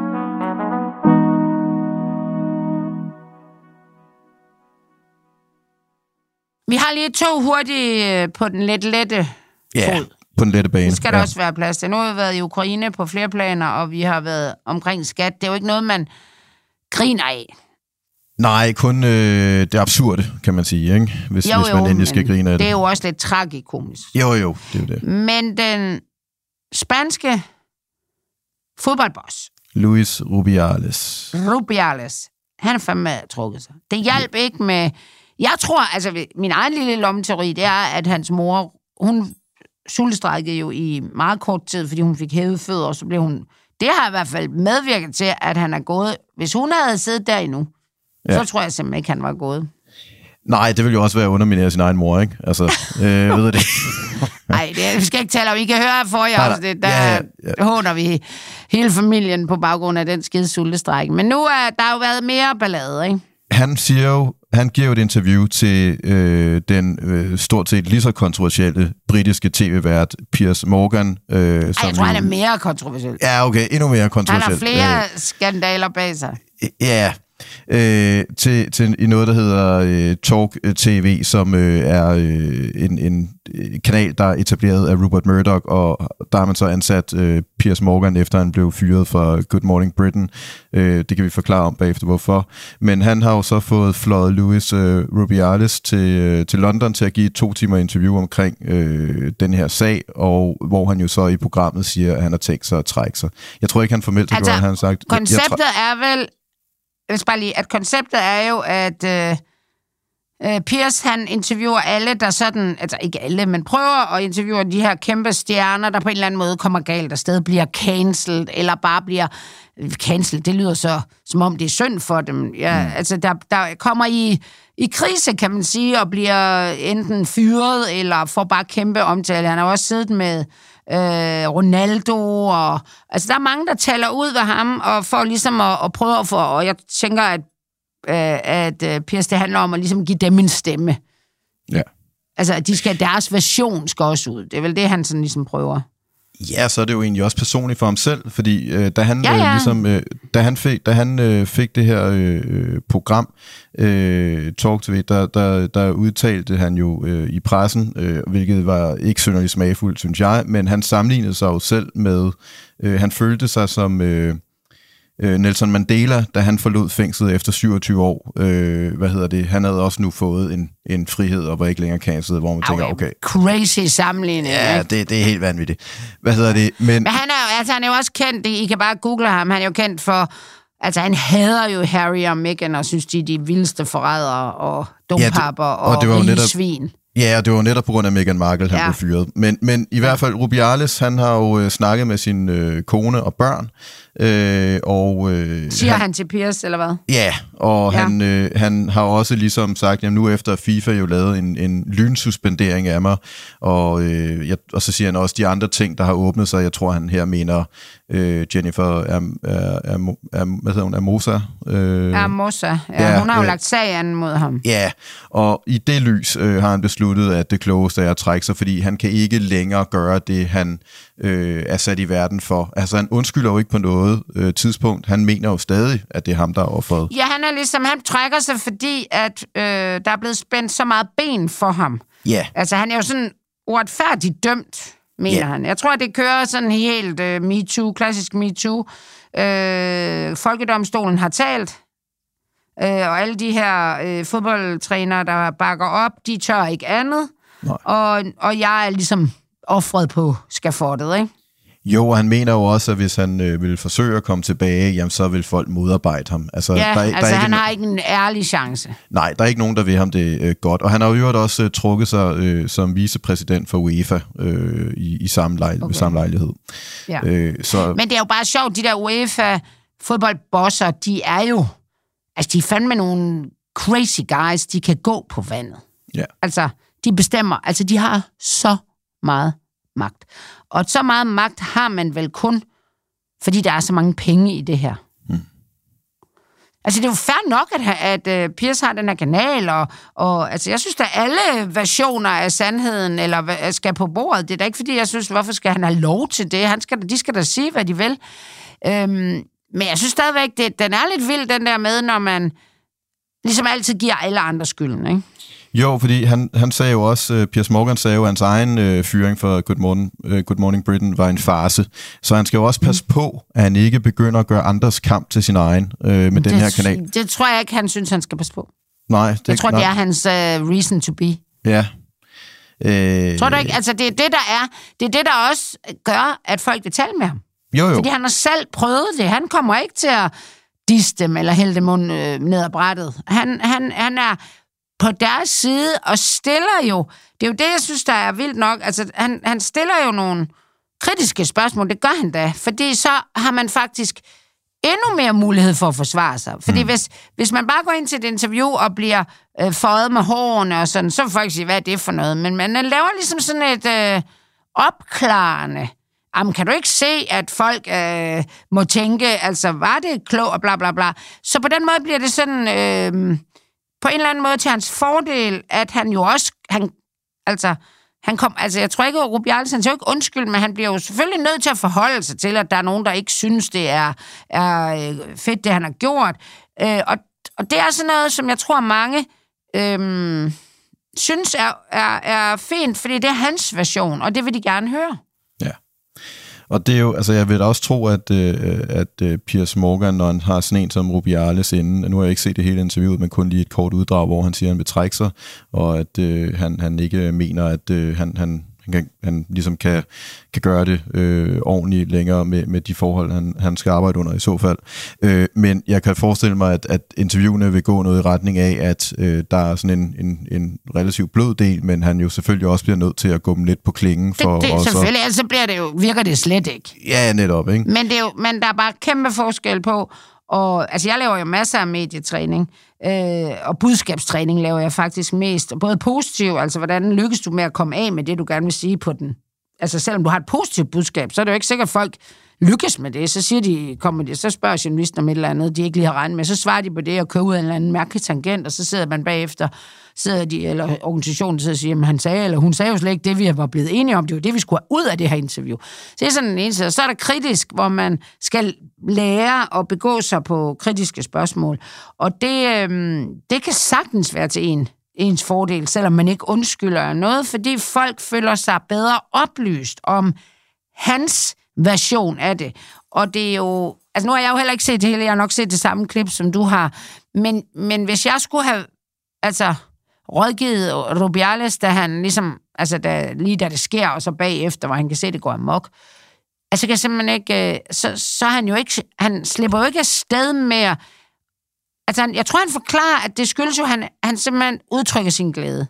Vi har lige to hurtige på den lidt lette
ja,
fod.
På den lette bane.
Det skal der
ja.
også være plads til. Nu har vi været i Ukraine på flere planer, og vi har været omkring skat. Det er jo ikke noget, man griner af.
Nej, kun øh, det absurde, kan man sige, ikke? Hvis,
jo,
hvis man
jo,
endelig skal grine af det.
Det er jo også lidt tragikomisk.
Jo, jo, det er det.
Men den spanske fodboldboss,
Luis Rubiales.
Rubiales, han er fandme trukket sig. Det hjalp ja. ikke med... Jeg tror, altså min egen lille lommeteori, det er, at hans mor, hun sultestrækkede jo i meget kort tid, fordi hun fik hævet fødder, og så blev hun... Det har i hvert fald medvirket til, at han er gået... Hvis hun havde siddet der endnu, ja. så tror jeg simpelthen ikke, han var gået.
Nej, det ville jo også være at underminere sin egen mor, ikke? Altså, øh, ved det.
Nej, det skal ikke tale om. I kan høre for jer, altså, det, der ja, ja, ja. håner vi hele familien på baggrund af den skide sultestrække. Men nu er der jo været mere ballade, ikke?
Han siger jo, han giver jo et interview til øh, den øh, stort set lige så kontroversielle britiske tv-vært Piers Morgan. Øh,
Ej, jeg tror,
jo,
han er mere kontroversiel.
Ja, okay, endnu mere kontroversiel.
Han har flere øh, skandaler bag sig.
Ja, øh, til, til i noget, der hedder øh, Talk T V, som øh, er øh, en, en kanal, der er etableret af Rupert Murdoch, og der har man så ansat øh, Piers Morgan, efter han blev fyret fra Good Morning Britain. Øh, det kan vi forklare om bagefter, hvorfor. Men han har jo så fået fløjet Louis øh, Rubiales til, øh, til London til at give et to timer interview omkring øh, den her sag, og hvor han jo så i programmet siger, at han har tænkt sig at trække sig. Jeg tror ikke, han formelt
altså,
han har sagt...
konceptet jeg, jeg er vel... Jeg vil bare lige, at konceptet er jo, at øh, øh, Piers, han interviewer alle, der sådan, altså ikke alle, men prøver at interviewe de her kæmpe stjerner, der på en eller anden måde kommer galt afsted, bliver cancelled, eller bare bliver cancelled. Det lyder så, som om det er synd for dem. Ja, mm. Altså, der, der kommer i, i krise, kan man sige, og bliver enten fyret, eller får bare kæmpe omtale. Han har også siddet med øh, Ronaldo, og altså, der er mange, der taler ud ved ham, og får ligesom at, at prøve at få, og jeg tænker, at, øh, at øh, Piers, det handler om at ligesom give dem en stemme.
Ja.
Altså, at de skal, deres version skal også ud. Det er vel det, han sådan ligesom prøver.
Ja, så er det jo egentlig også personligt for ham selv, fordi øh, da han
ja, ja.
Øh, ligesom øh, da han fik da han øh, fik det her øh, program øh, Talk T V, der der der udtalte han jo øh, i pressen, øh, hvilket var ikke synderligt smagfuldt, synes jeg, men han sammenlignede sig jo selv med øh, han følte sig som øh, Nelson Mandela, da han forlod fængslet efter syvogtyve år. Øh, hvad hedder det? Han havde også nu fået en, en frihed, og var ikke længere cancelled, hvor man okay. tænker, okay...
Crazy sammenligning.
Ja, det, det er helt vanvittigt. Hvad hedder det? Men,
Men han er, altså, han er jo også kendt, I kan bare google ham, han er jo kendt for... Altså, han hader jo Harry og Meghan, og synes, de er de vildeste forrædere, og dumpapper, ja, og, og rige netop... svin.
Ja, og det var netop på grund af Meghan Markle, han ja. blev fyret. Men, men i hvert fald, Rubiales, han har jo øh, snakket med sin øh, kone og børn. Øh, og, øh,
Siger han, han til Piers, eller hvad?
Ja, og ja. Han, øh, han har også ligesom sagt, at nu efter FIFA jo lavet en, en lynsuspendering af mig, og, øh, jeg, og så siger han også de andre ting, der har åbnet sig. Jeg tror, han her mener øh, Jennifer Am, Am, Am, hvad hedder hun, Amosa? Øh,
Amosa, ja, ja, hun har jo øh, lagt sag an mod ham.
Ja, og i det lys øh, har han besluttet, at det klogeste er at trække sig, fordi han kan ikke længere gøre det, han øh, er sat i verden for. Altså, han undskylder jo ikke på noget øh, tidspunkt. Han mener jo stadig, at det er ham, der er offeret.
Ja, han er ligesom, han trækker sig, fordi at øh, der er blevet spændt så meget ben for ham.
Ja. Yeah.
Altså, han er jo sådan uretfærdigt dømt, mener yeah. han. Jeg tror, det kører sådan helt øh, MeToo, klassisk MeToo. Øh, Folkedomstolen har talt, øh, og alle de her øh, fodboldtrænere, der bakker op, de tør ikke andet. Og, og jeg er ligesom offret på skafottet, ikke?
Jo, og han mener jo også, at hvis han øh, vil forsøge at komme tilbage, jamen, så vil folk modarbejde ham. Altså,
ja,
der, der
altså
er ikke
han
en...
har ikke en ærlig chance.
Nej, der er ikke nogen, der vil ham det øh, godt. Og han har jo også øh, trukket sig øh, som vicepræsident for UEFA øh, i, i samme, lejl- okay. samme lejlighed.
Ja.
Øh, så...
Men det er jo bare sjovt, de der UEFA-fodboldbosser, de er jo... Altså, de er fandme nogle crazy guys, de kan gå på vandet.
Ja.
Altså, de bestemmer. Altså, de har så meget magt. Og så meget magt har man vel kun, fordi der er så mange penge i det her. Hmm. Altså, det er jo fair nok, at, at uh, Piers har den her kanal, og, og altså, jeg synes, at alle versioner af sandheden eller skal på bordet. Det er da ikke, fordi jeg synes, hvorfor skal han have lov til det? Han skal, de skal da sige, hvad de vil. Øhm, men jeg synes stadigvæk, det, den er lidt vild, den der med, når man ligesom altid giver alle andre skylden, ikke?
Jo, fordi han, han sagde jo også, uh, Piers Morgan sagde jo, at hans egen uh, fyring for Good Morning, uh, Good Morning Britain var en farce. Så han skal jo også passe mm. på, at han ikke begynder at gøre andres kamp til sin egen uh, med det, den her kanal.
Det tror jeg ikke, han synes, han skal passe på.
Nej. Det,
jeg tror,
nej.
det er hans uh, reason to be.
Ja. Øh...
Tror du ikke? Altså, det er det, der er. Det er det, der også gør, at folk vil tale med ham.
Jo, jo.
Fordi han har selv prøvet det. Han kommer ikke til at disse dem eller hælde dem øh, ned ad brættet. Han, han, han er på deres side og stiller jo... Det er jo det, jeg synes, der er vildt nok. Altså, han, han stiller jo nogle kritiske spørgsmål. Det gør han da. Fordi så har man faktisk endnu mere mulighed for at forsvare sig. Fordi mm. hvis, hvis man bare går ind til et interview og bliver øh, føjet med hårene og sådan, så vil folk sige, hvad er det for noget? Men man laver ligesom sådan et øh, opklarende... Jamen, kan du ikke se, at folk øh, må tænke, altså, var det klogt og bla bla bla. Så på den måde bliver det sådan, øh, på en eller anden måde til hans fordel, at han jo også, han, altså, han kom, altså, jeg tror ikke, at Rubiales, han siger jo ikke undskyld, men han bliver jo selvfølgelig nødt til at forholde sig til, at der er nogen, der ikke synes, det er, er fedt, det han har gjort. Øh, og og det er sådan noget, som jeg tror mange øhm, synes er, er, er fint, fordi det er hans version, og det vil de gerne høre.
Ja. Og det er jo, altså jeg vil da også tro, at, øh, at øh, Piers Morgan, når han har sådan en som Rubiales inden, nu har jeg ikke set det hele interviewet, men kun lige et kort uddrag, hvor han siger, at han vil trække sig, og at øh, han, han ikke mener, at øh, han, han, han, kan, han ligesom kan, kan gøre det øh, ordentligt længere med, med de forhold, han, han skal arbejde under i så fald. Øh, men jeg kan forestille mig, at, at interviewene vil gå noget i retning af, at øh, der er sådan en, en, en relativt blød del, men han jo selvfølgelig også bliver nødt til at gå dem lidt på klingen. For
det, det,
også
selvfølgelig, altså bliver det jo, virker det slet ikke.
Ja, netop, ikke?
Men, det er jo, men der er bare kæmpe forskel på, og altså jeg laver jo masser af medietræning, øh, og budskabstræning laver jeg faktisk mest, både positiv, altså hvordan lykkes du med at komme af med det, du gerne vil sige på den. Altså selvom du har et positivt budskab, så er det jo ikke sikkert, at folk lykkes med det. Så siger de, kommer de, så spørger journalisten om et eller andet, de ikke lige har regnet med, så svarer de på det og kører ud af en eller anden mærkelig tangent, og så sidder man bagefter, sidder de, eller organisationen sidder og siger, at han sagde, eller hun sagde jo slet ikke det, vi var blevet enige om, det var det, vi skulle have ud af det her interview. Så det er sådan en eneste, og så er der kritisk, hvor man skal lære at begå sig på kritiske spørgsmål. Og det, øhm, det kan sagtens være til en ens fordel, selvom man ikke undskylder noget, fordi folk føler sig bedre oplyst om hans version af det. Og det er jo... Altså nu har jeg jo heller ikke set det hele, jeg har nok set det samme klip, som du har. Men, men hvis jeg skulle have altså, rådgivet Rubiales, da han ligesom... Altså da, lige da det sker, og så bagefter, hvor han kan se, at det går amok. Altså kan simpelthen ikke... Så, så han jo ikke... Han slipper jo ikke afsted med... Altså, han, jeg tror, han forklarer, at det skyldes jo, at han, han simpelthen udtrykker sin glæde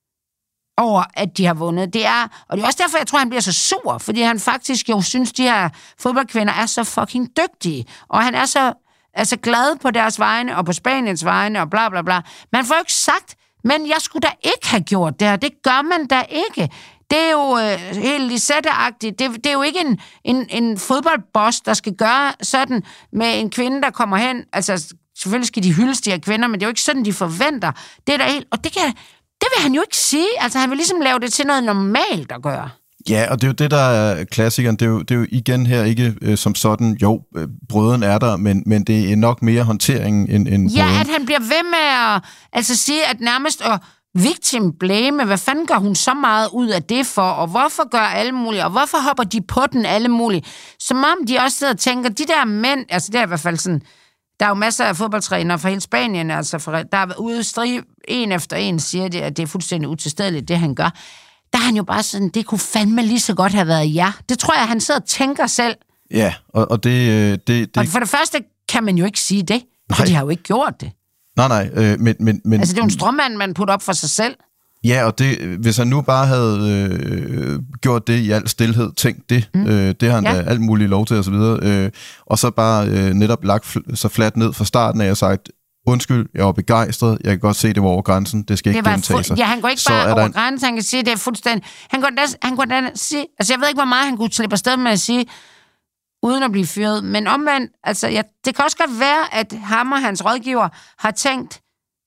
over, at de har vundet. Det er, og det er også derfor, jeg tror, han bliver så sur, fordi han faktisk jo synes, de her fodboldkvinder er så fucking dygtige, og han er så altså, glad på deres vegne, og på Spaniens vegne, og bla bla bla. Man får jo ikke sagt, men jeg skulle da ikke have gjort det her. Det gør man da ikke. Det er jo øh, helt Lisette-agtigt. Det, det er jo ikke en, en, en fodboldboss, der skal gøre sådan med en kvinde, der kommer hen, altså selvfølgelig skal de hyldes, de her kvinder, men det er jo ikke sådan, de forventer. Det er der helt, og det, kan, det vil han jo ikke sige. Altså, han vil ligesom lave det til noget normalt at gøre.
Ja, og det er jo det, der er klassikeren. Det er jo, det er jo igen her ikke øh, som sådan, jo, øh, brøden er der, men, men det er nok mere håndteringen end, end
ja,
brøden.
at han bliver ved med at altså, sige, at nærmest at victim blame, hvad fanden gør hun så meget ud af det for, og hvorfor gør alle mulige, og hvorfor hopper de på den alle mulige? Som om de også sidder og tænker, de der mænd, altså det er i hvert fald sådan, der er jo masser af fodboldtrænere fra hele Spanien, altså for, der er ude strig, en efter en siger det, at det er fuldstændig utilstedeligt, det han gør. Der er han jo bare sådan, det kunne fandme lige så godt have været ja. Det tror jeg, han sidder og tænker selv.
Ja, og, og det, det, det...
Og for det første kan man jo ikke sige det, for de har jo ikke gjort det.
Nej, nej, øh, men, men, men...
Altså, det er jo en strømmand, man putter op for sig selv.
Ja, og det, hvis han nu bare havde øh, gjort det i al stilhed, tænkt det, mm. øh, det har han ja. da alt muligt lov til og så videre, øh, og så bare øh, netop lagt fl- så fladt ned fra starten af og sagt, undskyld, jeg var begejstret, jeg kan godt se, det var over grænsen, det skal det ikke gentage sig.
Ja, han går ikke
så
bare over
en...
grænsen, han kan sige, det er fuldstændig... Han går da, han går da sige... Altså, jeg ved ikke, hvor meget han kunne slippe afsted med at sige, uden at blive fyret, men omvendt, altså, ja, det kan også godt være, at ham og hans rådgiver har tænkt,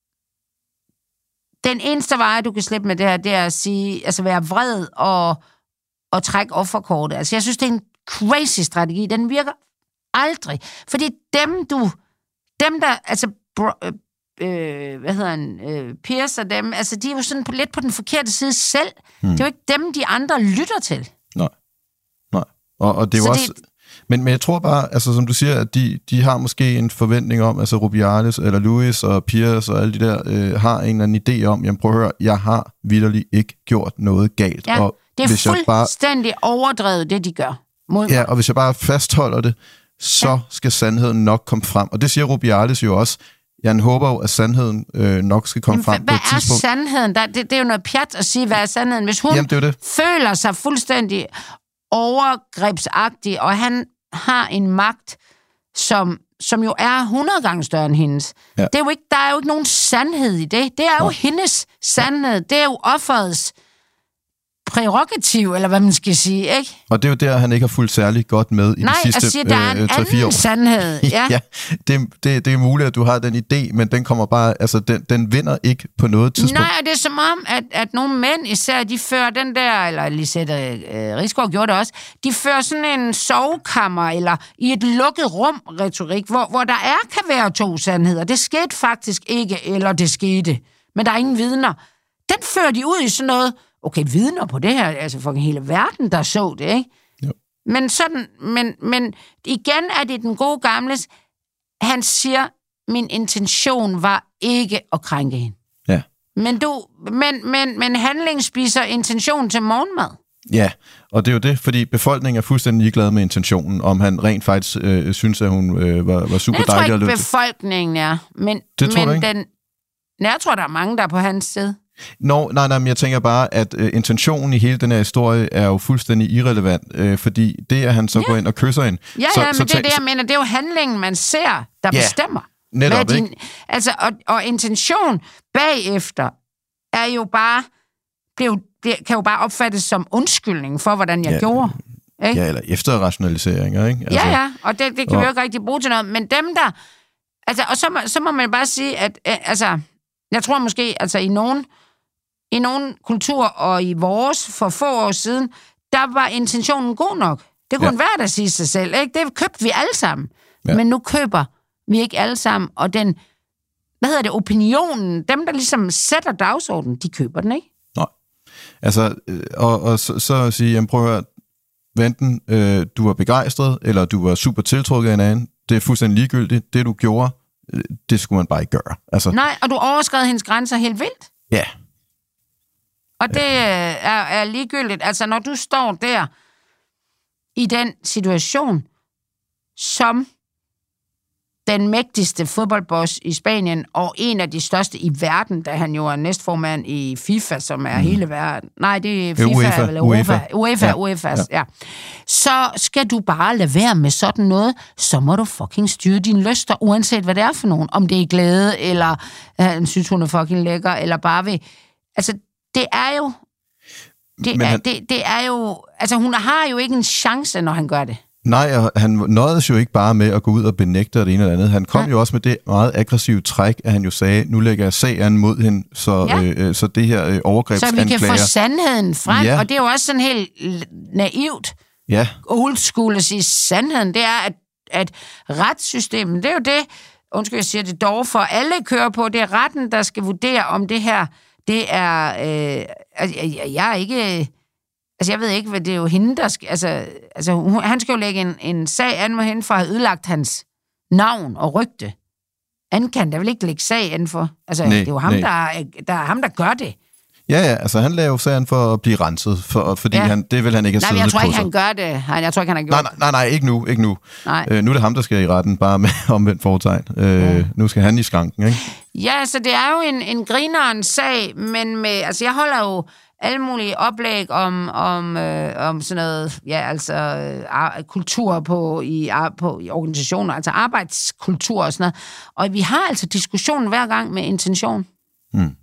den eneste vej, du kan slippe med det her, det er at sige, altså være vred og, og trække offerkortet. Altså, jeg synes, det er en crazy strategi. Den virker aldrig. Fordi dem, du... Dem, der... Altså, bro, øh, hvad hedder han? Øh, Piers og dem, altså, de er jo sådan på, lidt på den forkerte side selv. Hmm. Det er jo ikke dem, de andre lytter til.
Nej. Nej. Og, og det er jo også... Det, Men, men jeg tror bare, altså som du siger, at de, de har måske en forventning om, altså Rubiales eller Luis og Piers og alle de der, øh, har en eller anden idé om, jamen prøv at høre, jeg har vitterligt ikke gjort noget galt.
Ja,
og
det er
hvis
fuldstændig bare, overdrevet, det de gør. Mod
ja, og hvis jeg bare fastholder det, så ja. skal sandheden nok komme frem. Og det siger Rubiales jo også. Jeg håber jo, at sandheden øh, nok skal komme jamen, frem på et tidspunkt.
Hvad er sandheden? Der, det, det er jo noget pjat at sige, hvad er sandheden? Hvis hun jamen, det er det. føler sig fuldstændig overgrebsagtig, og han har en magt, som, som jo er hundrede gange større end hendes. Ja. Det er jo ikke, der er jo ikke nogen sandhed i det. Det er jo ja. hendes sandhed. Det er jo offerets prerogativ, eller hvad man skal sige, ikke?
Og det er jo der, han ikke har fulgt særlig godt med i
Nej,
de sidste
siger, der er en
øh, tre fire år.
sandhed. Ja,
ja det, det, det er muligt, at du har den idé, men den kommer bare, altså den, den vinder ikke på noget tidspunkt.
Nej, og det er som om, at, at nogle mænd især, de fører den der, eller Lisette øh, Risgaard gjorde det også, de fører sådan en sovekammer, eller i et lukket rum retorik, hvor, hvor der er kan være to sandheder. Det skete faktisk ikke, eller det skete, men der er ingen vidner. Den fører de ud i sådan noget, okay, vidner på det her, altså for hele verden, der så det, ikke?
Jo.
Men sådan, men, men igen er det den gode gamles, han siger, min intention var ikke at krænke hende.
Ja.
Men, du, men, men, men handling spiser intention til morgenmad.
Ja, og det er jo det, fordi befolkningen er fuldstændig ligeglad med intentionen, om han rent faktisk øh, synes, at hun øh, var, var super dejlig.
Jeg tror ikke, befolkningen er, men,
det tror
men den, jeg tror, der er mange, der er på hans side.
Nå, nej, nej, men jeg tænker bare, at øh, intentionen i hele den her historie er jo fuldstændig irrelevant, øh, fordi det, at han så ja. går ind og kysser hende...
Ja,
så,
ja, men
så
det er det, jeg mener, det er jo handlingen, man ser, der
ja,
bestemmer.
Netop,
din,
ikke?
Altså, og, og intention bagefter er jo bare... Blev, det kan jo bare opfattes som undskyldning for, hvordan jeg
ja,
gjorde. Ikke?
Ja, eller efterrationaliseringer, ikke?
Altså, ja, ja, og det, det kan
og...
vi jo ikke rigtig bruge til noget. Men dem, der... Altså, og så, må, så må man bare sige, at... Altså, jeg tror måske, altså i nogen... I nogle kulturer, og i vores for få år siden, der var intentionen god nok. Det kunne ja. være, der sige sig selv. Ikke? Det købte vi alle sammen. Ja. Men nu køber vi ikke alle sammen. Og den, hvad hedder det, opinionen, dem, der ligesom sætter dagsordenen, de køber den ikke.
Nej. Altså, og, og så, så sige, jamen prøv at høre, enten øh, du var begejstret, eller du var super tiltrukket af en anden, det er fuldstændig ligegyldigt. Det, du gjorde, det skulle man bare ikke gøre. Altså...
Nej, og du overskred hendes grænser helt vildt.
Ja.
Og det er, er ligegyldigt. Altså, når du står der i den situation, som den mægtigste fodboldboss i Spanien, og en af de største i verden, da han jo er næstformand i FIFA, som er mm. hele verden. Nej, det er FIFA,
UEFA,
eller UEFA.
UEFA,
UEFA, ja. UEFA, ja. ja. Så skal du bare lade være med sådan noget, så må du fucking styre dine lyster, uanset hvad det er for nogen. Om det er glæde, eller han synes, hun er fucking lækker, eller bare ved... Altså, det er jo... Det er, han, det, det er jo... Altså, hun har jo ikke en chance, når han gør det.
Nej, han nåede jo ikke bare med at gå ud og benægte det ene eller andet. Han kom ja. jo også med det meget aggressive træk, at han jo sagde, nu lægger jeg sagen mod hende, så, ja. øh, så det her øh, overgrebsanklager...
Så vi kan få sandheden frem,
ja.
og det er jo også sådan helt naivt,
ja.
old school at sige sandheden. Det er, at, at retssystemet, det er jo det, undskyld, jeg siger det dog, for alle kører på, det er retten, der skal vurdere, om det her, det er... Øh, altså, jeg, jeg er ikke... Altså, jeg ved ikke, hvad det er jo hende, der skal... Altså, altså hun, han skal jo lægge en, en sag an mod hende for at have ødelagt hans navn og rygte. Han kan da vel ikke lægge sag an for. Altså, nej, det er jo ham, der, der, ham, der gør det.
Ja, ja, altså han laver jo sagen for at blive renset, for, fordi ja. han, det vil han ikke have siddet på sig.
Nej, jeg tror ikke, han gør det. Nej, jeg tror ikke, han har gjort
nej, nej, nej, nej, ikke nu, ikke nu.
Nej.
Øh, nu er det ham, der skal i retten, bare med omvendt foretegn. Øh, ja. Nu skal han i skranken, ikke?
Ja, så det er jo en, en grinerens sag, men med... Altså, jeg holder jo alle mulige oplæg om, om, øh, om sådan noget, ja, altså øh, kultur på i, på i organisationer, altså arbejdskultur og sådan noget. Og vi har altså diskussionen hver gang med intention.
Hmm.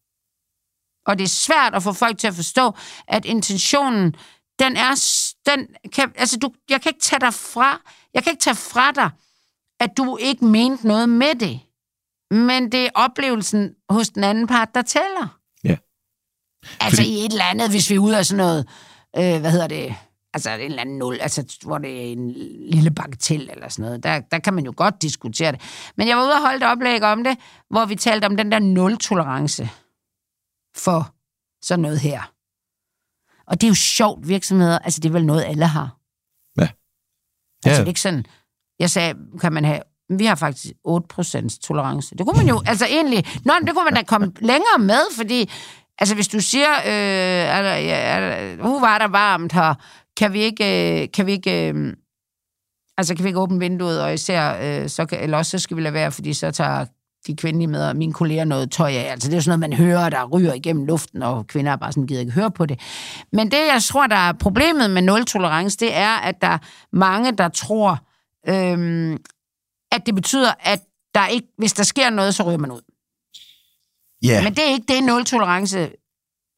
Og det er svært at få folk til at forstå, at intentionen, den er, den kan, altså du, jeg kan ikke tage dig fra, jeg kan ikke tage fra dig, at du ikke mente noget med det. Men det er oplevelsen hos den anden part, der tæller.
Ja.
Altså
Fordi...
i et eller andet, hvis vi er ude af sådan noget, øh, hvad hedder det, altså en eller anden nul, altså hvor det er en lille bagatel eller sådan noget, der, der kan man jo godt diskutere det. Men jeg var ude og holde et oplæg om det, hvor vi talte om den der nul-tolerance for sådan noget her. Og det er jo sjovt virksomheder, altså det er vel noget, alle har.
Ja. Ja.
Altså det er ikke sådan, jeg sagde, kan man have, vi har faktisk otte procent tolerance. Det kunne man jo, altså egentlig, nå, det kunne man da komme længere med, fordi, altså hvis du siger, øh, er der, ja, er der, uh, var der varmt her, kan vi ikke, øh, kan vi ikke, øh, altså kan vi ikke åbne vinduet, og især, øh, så kan, eller også så skal vi lade være, fordi så tager de kvindelige med, og mine kolleger noget tøj af. Altså det er jo sådan noget, man hører, der ryger igennem luften, og kvinder er bare sådan, gider ikke høre på det. Men det, jeg tror, der er problemet med nul-tolerance, det er, at der er mange, der tror, øhm, at det betyder, at der ikke, hvis der sker noget, så ryger man ud.
Yeah.
Men det er ikke det, nul-tolerance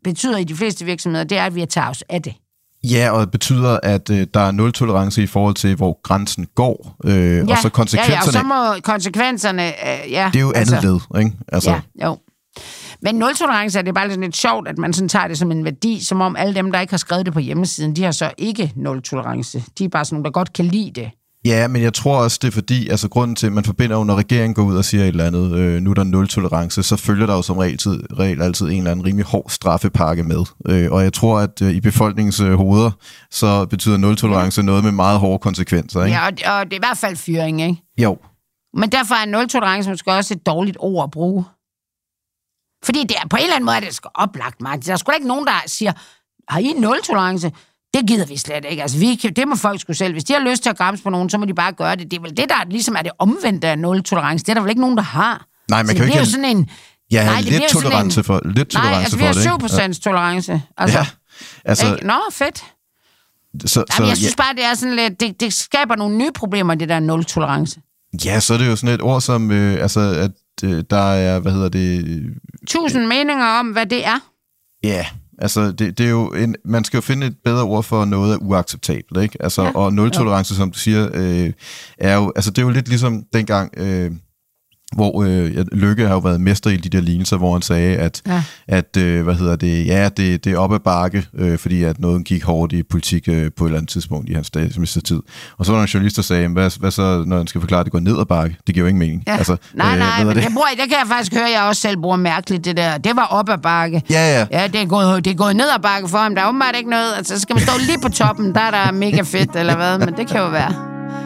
betyder i de fleste virksomheder, det er, at vi tager os af det.
Ja, og det betyder, at øh, der er nul tolerance i forhold til, hvor grænsen går. Øh,
ja,
og så konsekvenserne...
Ja, ja, og så må konsekvenserne... Øh, ja,
det er jo
altså,
andet led, ikke? Altså,
ja, jo. Men nul tolerance er det bare lidt sjovt, at man sådan tager det som en værdi, som om alle dem, der ikke har skrevet det på hjemmesiden, de har så ikke nul tolerance. De er bare sådan nogle, der godt kan lide det.
Ja, men jeg tror også, det er fordi, altså grunden til, at man forbinder jo, når regeringen går ud og siger et eller andet, øh, nu er der nul tolerance, så følger der jo som regel, tid, regel altid en eller anden rimelig hård straffepakke med. Øh, og jeg tror, at øh, i befolkningens øh, hoveder, så betyder nul tolerance noget med meget hårde konsekvenser, ikke?
Ja, og, og det er i hvert fald fyring, ikke?
Jo.
Men derfor er nul tolerance måske også et dårligt ord at bruge. Fordi det er på en eller anden måde, at det skal oplagt, Martin. Der er sgu da ikke nogen, der siger, har I nul tolerance? Det gider vi slet ikke. Altså, vi, det må folk sgu selv. Hvis de har lyst til at græmse på nogen, så må de bare gøre det. Det er vel det, der ligesom er det omvendte af nul tolerance. Det er der vel ikke nogen, der har.
Nej, man
så
kan jo ikke...
jo sådan en...
Ja,
nej,
lidt tolerance
en,
for, lidt tolerance
nej, altså,
for det,
vi har syv procent tolerance. Altså,
ja, altså...
Ikke? Nå, fedt.
Så,
Jamen, jeg
så,
synes
ja.
bare, det er sådan lidt... Det, det skaber nogle nye problemer, det der nul tolerance.
Ja, så er det jo sådan et ord som... Øh, altså, at øh, der er... Hvad hedder det...
Tusind meninger om, hvad det er.
Ja, altså det, det er jo en, man skal jo finde et bedre ord for noget af uacceptabelt, ikke? Altså, ja. Og nul-tolerance, som du siger, øh, er jo, altså det er jo lidt ligesom dengang, øh, hvor øh, Løkke har jo været mester i de der lignelser, hvor han sagde, at, ja. at øh, hvad hedder det, ja, det, det er op ad bakke, øh, fordi at noget gik hårdt i politik øh, på et eller andet tidspunkt i hans statsministertid. Og så var der en journalist, der sagde, hvad, hvad så, når han skal forklare, at det går ned ad bakke? Det giver jo ingen mening.
Ja.
Altså,
nej, nej,
øh,
men
det?
Det, bruger, det kan jeg faktisk høre, jeg også selv bruger mærkeligt, det der. Det var op ad bakke.
Ja, ja.
Ja, det er gået, det er gået ned ad bakke for ham. Der er åbenbart ikke noget. Altså, så skal man stå lige på toppen, der er der mega fedt, eller hvad, men det kan jo være.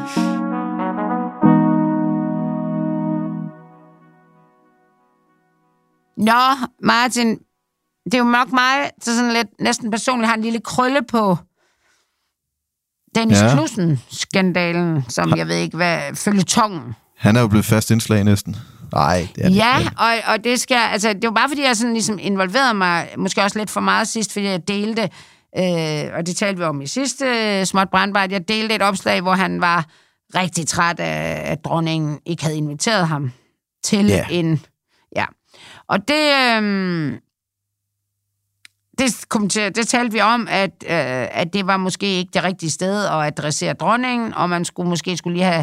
Nå, Martin, det er jo nok mig, så sådan lidt næsten personligt har en lille krølle på Dennis ja. Knudsen-skandalen, som jeg ved ikke, hvad føljetongen.
Han er jo blevet fast indslag næsten. Nej, det er det.
Ja, og, og det skal, altså, det var bare fordi, jeg sådan ligesom involverede mig, måske også lidt for meget sidst, fordi jeg delte, øh, og det talte vi om i sidste øh, småt brandbart, jeg delte et opslag, hvor han var rigtig træt af, at dronningen ikke havde inviteret ham til yeah. en, ja. Og det, øh, det, kom til, det talte vi om, at, øh, at det var måske ikke det rigtige sted at adressere dronningen, og man skulle måske skulle lige have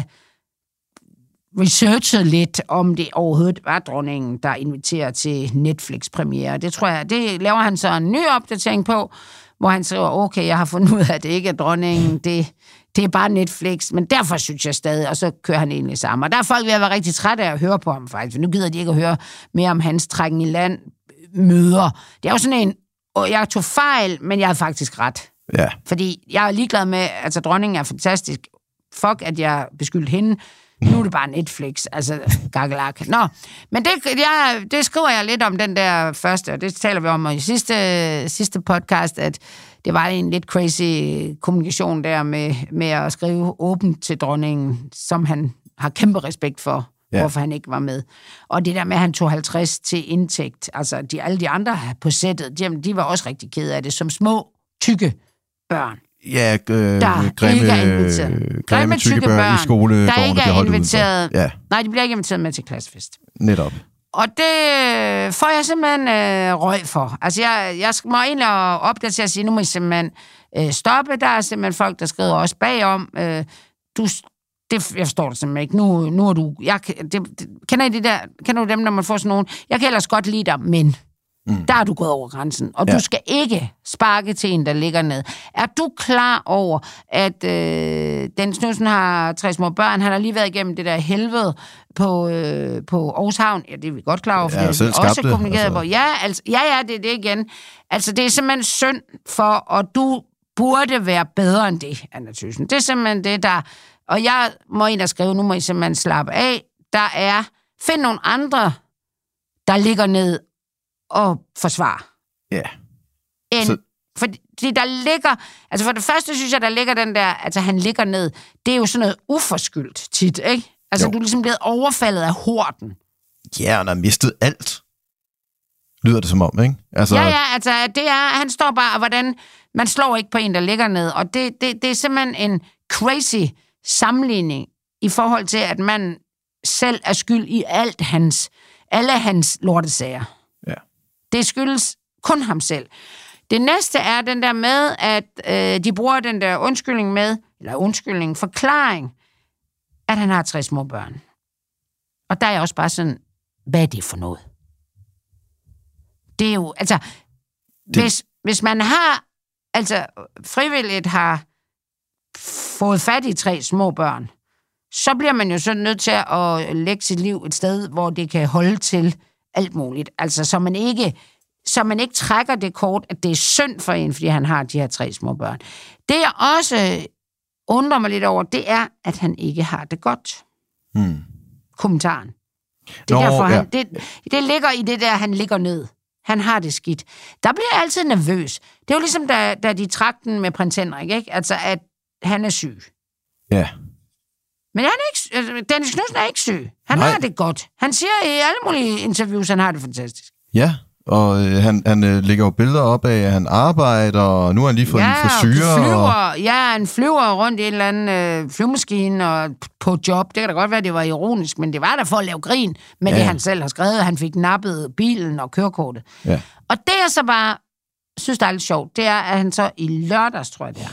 researchet lidt, om det overhovedet var dronningen, der inviterer til Netflix-premiere. Det tror jeg, det laver han så en ny opdatering på, hvor han siger, okay, jeg har fundet ud af, at det ikke er dronningen, det, det er bare Netflix, men derfor synes jeg stadig, og så kører han egentlig sammen. Og der er folk ved at være rigtig trætte af at høre på ham, faktisk, for nu gider de ikke at høre mere om hans trækken i land møder. Det er jo sådan en, og jeg tog fejl, men jeg havde faktisk ret.
Ja.
Fordi jeg er ligeglad med, altså dronningen er fantastisk. Fuck, at jeg beskyldte hende. Nu er det bare Netflix, altså gakkelak. Nå, men det, jeg, det skriver jeg lidt om den der første, og det taler vi om i sidste, sidste podcast, at det var en lidt crazy kommunikation der med, med at skrive åbent til dronningen, som han har kæmpe respekt for, ja. Hvorfor han ikke var med. Og det der med, at han tog halvtreds til indtægt, altså de, alle de andre på sættet, de, de var også rigtig kede af det, som små, tykke børn.
Ja, øh,
der
grimme,
ikke er inviteret.
Grimme tykke børn i skole,
der ikke er inviteret.
Ja.
Nej, de bliver ikke inviteret med til klassefest.
Netop.
Og det får jeg simpelthen øh, røg for. Altså, jeg, jeg må egentlig opdatere og sige, nu må I simpelthen øh, stoppe. Der er simpelthen folk, der skriver også bagom. Øh, du, det, jeg forstår det simpelthen ikke. Nu, nu er du... Jeg, det, det, kender I det der? Kender du dem, når man får sådan nogen? Jeg kan ellers godt lide dig, men... Mm. Der er du gået over grænsen, og ja. Du skal ikke sparke til en, der ligger ned. Er du klar over, at øh, Dennis Knudsen har tre små børn, han har lige været igennem det der helvede på, øh, på Aarhus Havn? Ja, det er vi godt klar over, for ja, det er også kommunikeret altså. På. Ja, altså, ja, ja, det er det igen. Altså, det er simpelthen synd for, og du burde være bedre end det, Anna Thyssen. Det er simpelthen det, der... Og jeg må ind og skrive, nu må I simpelthen slappe af. Der er... Find nogle andre, der ligger ned og forsvar.
Ja.
Yeah. Så... Fordi der ligger... Altså for det første synes jeg, der ligger den der... Altså han ligger ned. Det er jo sådan noget uforskyldt tit, ikke? Altså jo. Du er ligesom blevet overfaldet af horden.
Ja, han har mistet alt. Lyder det som om, ikke? Altså...
Ja, ja, altså det er... Han står bare, og hvordan... Man slår ikke på en, der ligger ned. Og det, det, det er simpelthen en crazy sammenligning i forhold til, at man selv er skyld i alt hans... Alle hans lortesager.
Ja.
Det skyldes kun ham selv. Det næste er den der med, at øh, de bruger den der undskyldning med, eller undskyldning, forklaring, at han har tre små børn. Og der er jeg også bare sådan, hvad er det for noget? Det er jo, altså, det... hvis, hvis man har, altså frivilligt har fået fat i tre små børn, så bliver man jo så nødt til at lægge sit liv et sted, hvor det kan holde til alt muligt. Altså, så man ikke, så man ikke trækker det kort, at det er synd for en, fordi han har de her tre små børn. Det, jeg også undrer mig lidt over, det er, at han ikke har det godt. Hmm. Kommentaren. Det, Nå, derfor, han, ja. det, det ligger i det der, han ligger ned. Han har det skidt. Der bliver jeg altid nervøs. Det er jo ligesom, da, da de trak den med prins Henrik, ikke? Altså, at han er syg.
Ja.
Men han er ikke, Dennis Knudsen er ikke syg. Han Nej. har det godt. Han siger i alle mulige interviews, han har det fantastisk.
Ja, og øh, han, han øh, lægger jo billeder op af, at han arbejder, og nu har han lige fået ja, en frisyr.
Flyver,
og...
Ja, han flyver rundt i en eller anden øh, flyvemaskine og på job. Det kan da godt være, det var ironisk, men det var der for at lave grin med ja. det, han selv har skrevet. Han fik nappet bilen og kørekortet. Ja. Og det, jeg så bare synes, der er lidt sjovt, det er, at han så i lørdags, tror jeg det er,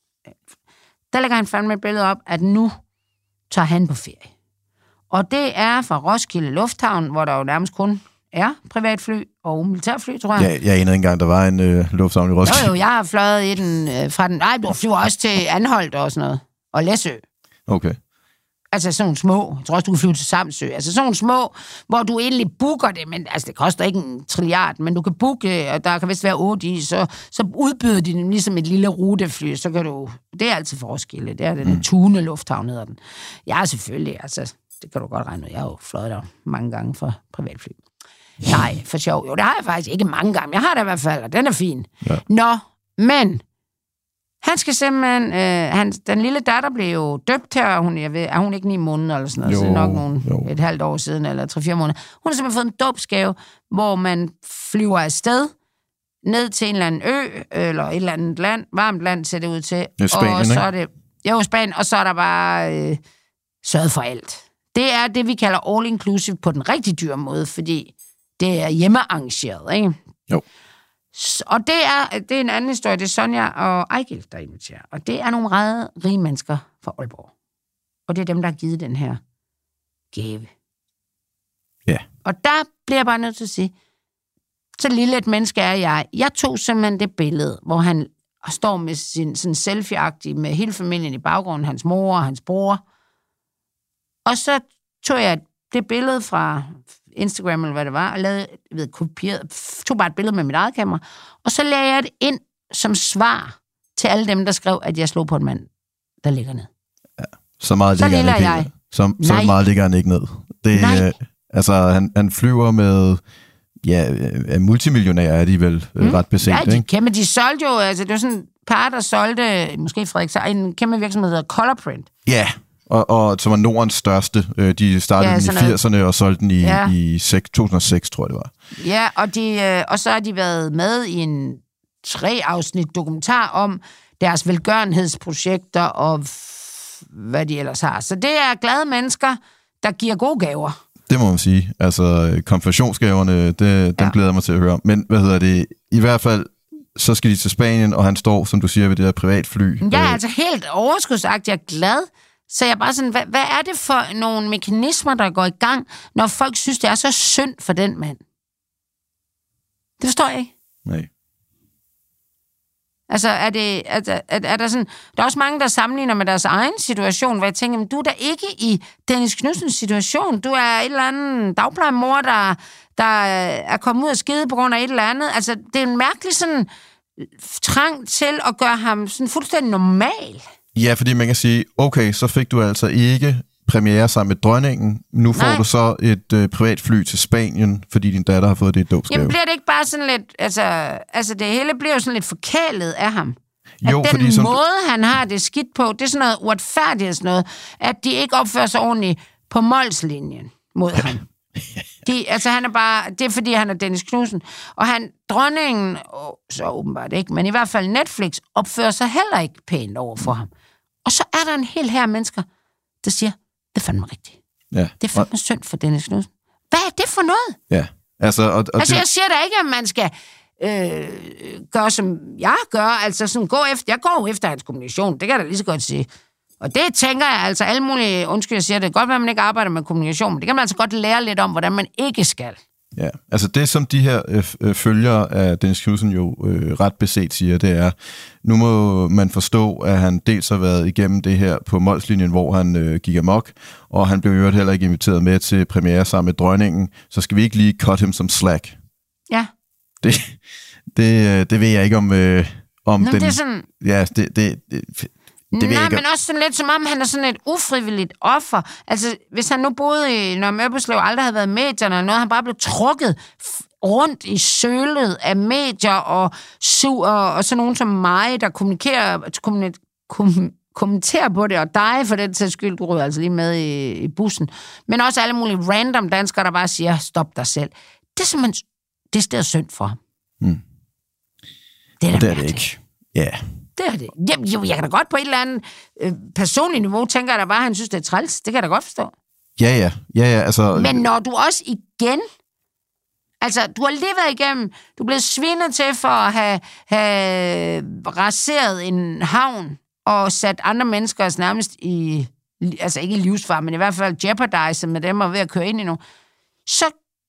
der lægger han fandme et billede op, at nu tager han på ferie. Og det er fra Roskilde Lufthavn, hvor der jo nærmest kun er privatfly og militærfly, tror jeg.
Ja, jeg anede ikke engang, der var en øh, lufthavn i Roskilde.
Jo, jo, jeg har fløjet i den øh, fra den... Nej, du flyver også til Anholt og sådan noget. Og Læsø.
Okay.
Altså sådan nogle små. Jeg tror også, du kan flyve til Samsø. Altså sådan nogle små, hvor du egentlig booker det, men altså det koster ikke en trilliard, men du kan booke, og der kan vist være otte i, så, så udbyder de dem ligesom et lille rutefly, så kan du... Det er altid for Roskilde. Det er den mm. Tune Lufthavn, hedder den. Jeg er selvfølgelig, altså, det kan du godt regne ud. Jeg har jo fløjet der mange gange for privatfly. Nej, for sjov. Jo, det har jeg faktisk ikke mange gange. Jeg har det i hvert fald, og den er fin. Ja. Nå, men han skal simpelthen... Øh, han, den lille datter blev jo døbt her. Hun, jeg ved, er hun ikke ni måneder eller sådan noget? Jo, så det er nok nogle, et halvt år siden, eller tre fire måneder. Hun har simpelthen fået en dåbsgave, hvor man flyver afsted ned til en eller anden ø, eller et eller andet land, varmt land ser det ud til.
Det er Spanien,
og så er det, jo, Spanien, og så er der bare øh, sørget for alt. Det er det, vi kalder all-inclusive på den rigtig dyre måde, fordi det er hjemmearrangeret, ikke?
Jo.
Og det er, det er en anden historie. Det er Sonja og Ejgil, der inviterer. Og det er nogle meget rige mennesker fra Aalborg. Og det er dem, der har givet den her gave.
Ja.
Og der bliver jeg bare nødt til at sige, så lille et menneske er jeg. Jeg tog simpelthen det billede, hvor han står med sin sådan selfie-agtig, med hele familien i baggrunden, hans mor og hans bror. Og så tog jeg det billede fra Instagram, eller hvad det var, og lavede, jeg ved, kopieret, tog bare et billede med mit eget kamera, og så lagde jeg det ind som svar til alle dem, der skrev, at jeg slog på en mand, der ligger ned.
Ja, så meget ligger han ikke jeg. Så, så meget ligger han ikke ned. Det, øh, altså, han, han flyver med, ja, multimillionærer er de vel mm. ret beset,
ja, de
ikke?
kæmpe, de solgte jo, altså det var sådan et par, der solgte, måske Frederik, så en kæmpe virksomhed, der hedder Colorprint.
Ja, Og, og som var Nordens største. De startede ja, den i firserne og solgte den i, ja. i to tusind og seks, tror jeg det var.
Ja, og, de, og så har de været med i en tre-afsnit dokumentar om deres velgørenhedsprojekter og hvad de ellers har. Så det er glade mennesker, der giver gode gaver.
Det må man sige. Altså, konfirmationsgaverne, det, dem ja. glæder jeg mig til at høre. Men hvad hedder det? I hvert fald, så skal de til Spanien, og han står, som du siger, ved det der privatfly.
Ja, øh. altså helt overskudsagtigt. Jeg er glad. Så jeg er bare sådan, hvad, hvad er det for nogle mekanismer, der går i gang, når folk synes, det er så synd for den mand? Det forstår jeg ikke.
Nej.
Altså, er det, er, er, er der sådan... Der er også mange, der sammenligner med deres egen situation, hvor jeg tænker, men du er da ikke i Dennis Knudsens situation. Du er et eller andet dagplejemor, der, der er kommet ud af skide på grund af et eller andet. Altså, det er en mærkelig sådan trang til at gøre ham sådan fuldstændig normal. Ja,
fordi man kan sige, okay, så fik du altså ikke premiere sammen med dronningen. Nu får Nej. du så et øh, privatfly til Spanien, fordi din datter har fået det dåbsgave.
Jamen bliver det ikke bare sådan lidt... Altså, altså det hele bliver jo sådan lidt forkælet af ham.
Jo,
at den
fordi,
måde, som... han har det skidt på, det er sådan noget uretfærdigt sådan noget, at de ikke opfører sig ordentligt på målslinjen mod ham. De, altså han er bare... Det er fordi, han er Dennis Knudsen. Og han, dronningen, oh, så åbenbart ikke, men i hvert fald Netflix, opfører sig heller ikke pænt over for ham. Og så er der en hel her mennesker, der siger, det er fandme rigtigt.
Ja.
Det er fandme synd for Dennis Knudsen. Hvad er det for noget?
Ja. Altså, og, og
altså
det...
jeg siger da ikke, at man skal øh, gør, som jeg gør. Altså sådan, gå efter, jeg går efter hans kommunikation. Det kan jeg da lige så godt sige. Og det tænker jeg altså alle mulige, undskyld, jeg siger det, godt være, at man ikke arbejder med kommunikation, men det kan man altså godt lære lidt om, hvordan man ikke skal.
Ja, altså det, som de her øh, følgere af Dennis Knudsen jo øh, ret beset siger, det er, nu må man forstå, at han dels har været igennem det her på Molslinjen, hvor han øh, gik amok, og han blev jo heller ikke inviteret med til premiere sammen med dronningen, så skal vi ikke lige cut ham som slack.
Ja.
Det, det, det ved jeg ikke om... Øh, om
Nå,
den,
det er sådan...
Ja, det... det, det Det
Nej, men også sådan lidt som om, han er sådan et ufrivilligt offer. Altså, hvis han nu boede i Nørre Møbelslev, aldrig havde været medierne eller noget, han bare blev trukket rundt i sølet af medier og sur, og sådan nogen som mig, der kommunikerer, kommunik- kom, kommenterer på det, og dig for den sags skyld, du ryger altså lige med i, i bussen. Men også alle mulige random danskere, der bare siger, stop dig selv. Det er simpelthen, det er stedet synd for ham.
Mm.
Det er,
og det er det ikke. Ja. Yeah.
Det er det. Jamen, jo, jeg kan da godt på et eller andet øh, personligt niveau, tænker jeg da bare, at han synes, det er træls. Det kan jeg da godt forstå.
Ja, ja. ja, ja altså...
Men når du også igen... Altså, du har lige været igennem... Du er blevet svinet til for at have, have raseret en havn og sat andre mennesker nærmest i... Altså, ikke i livsfare, men i hvert fald jeopardize med dem og ved at køre ind i nu. Så...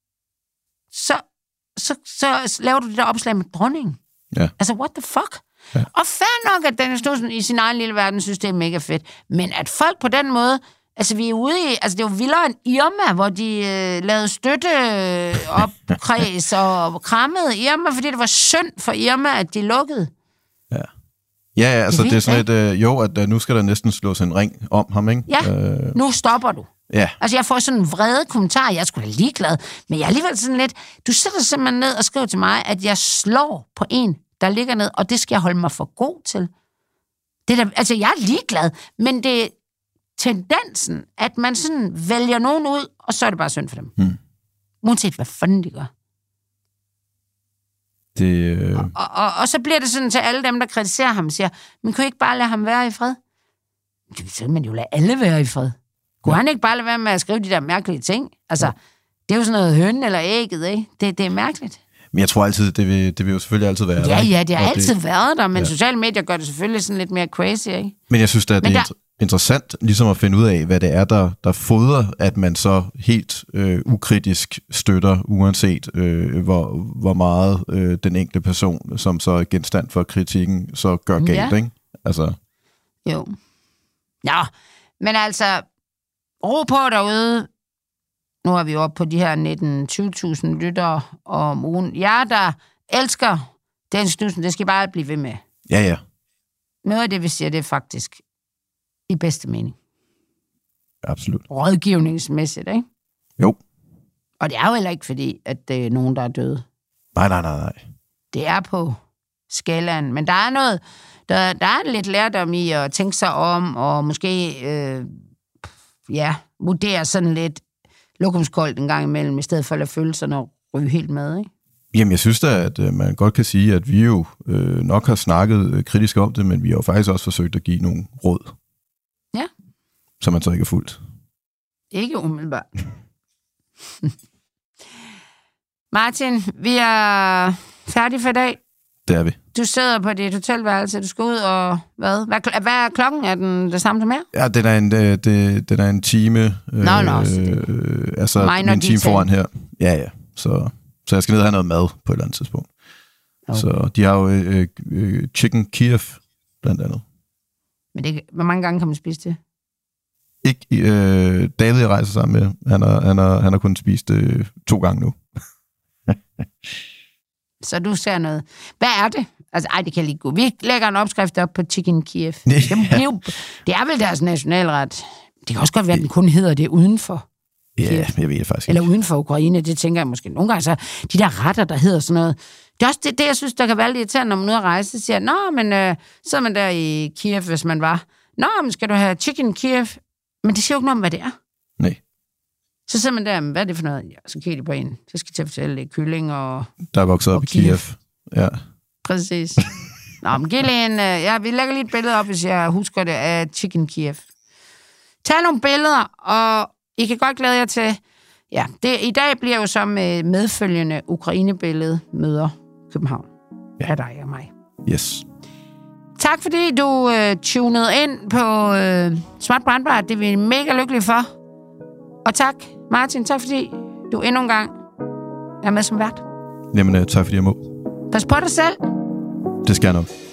Så... Så, så, så laver du det der opslag med dronningen.
Ja.
Altså, what the fuck?
Ja.
Og fair nok, at Dennis Knudsen i sin egen lille verden synes, det er mega fedt. Men at folk på den måde... Altså, vi er ude i... Altså, det er jo vildere end Irma, hvor de øh, lavede støtteopkreds og krammede Irma, fordi det var synd for Irma, at de lukkede.
Ja, ja, ja altså, det, det er sådan et... Øh, jo, at øh, nu skal der næsten slås en ring om ham, ikke?
Ja, øh... nu stopper du.
Ja.
Altså, jeg får sådan en vrede kommentar. Jeg er sgu da ligeglad. Men jeg er alligevel sådan lidt... Du sætter simpelthen ned og skriver til mig, at jeg slår på en, der ligger ned, og det skal jeg holde mig for god til. Det der, altså, jeg er ligeglad, men det er tendensen, at man sådan vælger nogen ud, og så er det bare synd for dem. Hmm. Uanset hvad fanden de gør.
Det, øh...
og, og, og, og så bliver det sådan til alle dem, der kritiserer ham, siger, men kan I ikke bare lade ham være i fred? Det vil sige, man jo lade alle være i fred. Kunne ja. han ikke bare lade være med at skrive de der mærkelige ting? Altså, ja. Det er jo sådan noget høn eller ægget, ikke? Det, det er mærkeligt.
Men jeg tror altid, det vil, det vil jo selvfølgelig altid være
ja,
der.
Ja, det har altid det, været der, men
ja.
sociale medier gør det selvfølgelig sådan lidt mere crazy, ikke?
Men jeg synes, at det er der... interessant ligesom at finde ud af, hvad det er, der, der fodrer, at man så helt øh, ukritisk støtter, uanset øh, hvor, hvor meget øh, den enkelte person, som så er genstand for kritikken, så gør galt, ja. Ikke? Altså.
Jo. Ja, men altså, ro på derude. Nu er vi oppe på de her nitten til tyve tusind lyttere om ugen. Jeg, der elsker Dennis Knudsen, det skal bare blive ved med.
Ja, ja.
Noget af det, vi siger, det er faktisk i bedste mening.
Absolut.
Rådgivningsmæssigt, ikke?
Jo.
Og det er jo heller ikke fordi, at det er nogen, der er døde.
Nej, nej, nej, nej.
Det er på skalaen. Men der er noget, der, der er lidt lærdom i at tænke sig om, og måske, øh, ja, vurdere sådan lidt lokumskoldt en gang imellem, i stedet for at lade følelserne ryge helt med, ikke?
Jamen, jeg synes da, at man godt kan sige, at vi jo øh, nok har snakket øh, kritisk om det, men vi har jo faktisk også forsøgt at give nogle råd.
Ja.
Som man så ikke er fuldt.
Ikke umiddelbart. Martin, vi er færdige for i dag.
Det er vi.
Du sidder på dit hotelværelse, du skal ud og... Hvad? Hvad, hvad er klokken? Er den det samme som her?
Ja, den er en, det, den er en time.
Øh, Nå, nå.
Øh, altså, en time foran her. Ja, ja. Så... Så jeg skal ned og have noget mad på et eller andet tidspunkt. Okay. Så de har jo øh, øh, chicken Kiev, blandt andet.
Men det, hvor mange gange kan man spise det?
Ikke øh, David, jeg rejser sammen med. Han har, han har, han har kun spist øh, to gange nu.
Så du ser noget. Hvad er det? Altså, ej, det kan lige gå. Vi lægger en opskrift op på chicken Kiev. Det, det, er, jo, det er vel deres nationalret. Det kan også godt være, at den kun hedder det udenfor.
Ja, jeg ved det faktisk
ikke. Eller uden for Ukraine, det tænker jeg måske. Nogle gange så, de der retter, der hedder sådan noget, det er også det, det jeg synes, der kan være lidt irriterende, når man er ude at rejse, så siger, nå, men øh, så er man der i Kiev, hvis man var. Nå, men skal du have chicken Kiev? Men det siger jo ikke noget om, hvad det er.
Nej.
Så sidder man der, hvad er det for noget? Ja, så kigger de på en. Så skal jeg til at fortælle, det er kylling og...
Der er vokset op i Kiev. Kiev. Ja.
Præcis. Nå, men giv lige en... Ja, vi lægger lige et billede op, hvis jeg husker det, af chicken Kiev. Tag nogle billeder, og I kan godt glæde jer til... Ja, det, i dag bliver jo så med medfølgende Ukraine-billede møder København. Ja. Af dig og mig.
Yes.
Tak fordi du øh, tunede ind på øh, Smart Brandbart. Det er vi mega lykkelige for. Og tak, Martin. Tak fordi du endnu en gang er med som vært.
Jamen, tak fordi jeg må.
Pas på dig selv.
Det skal jeg nok.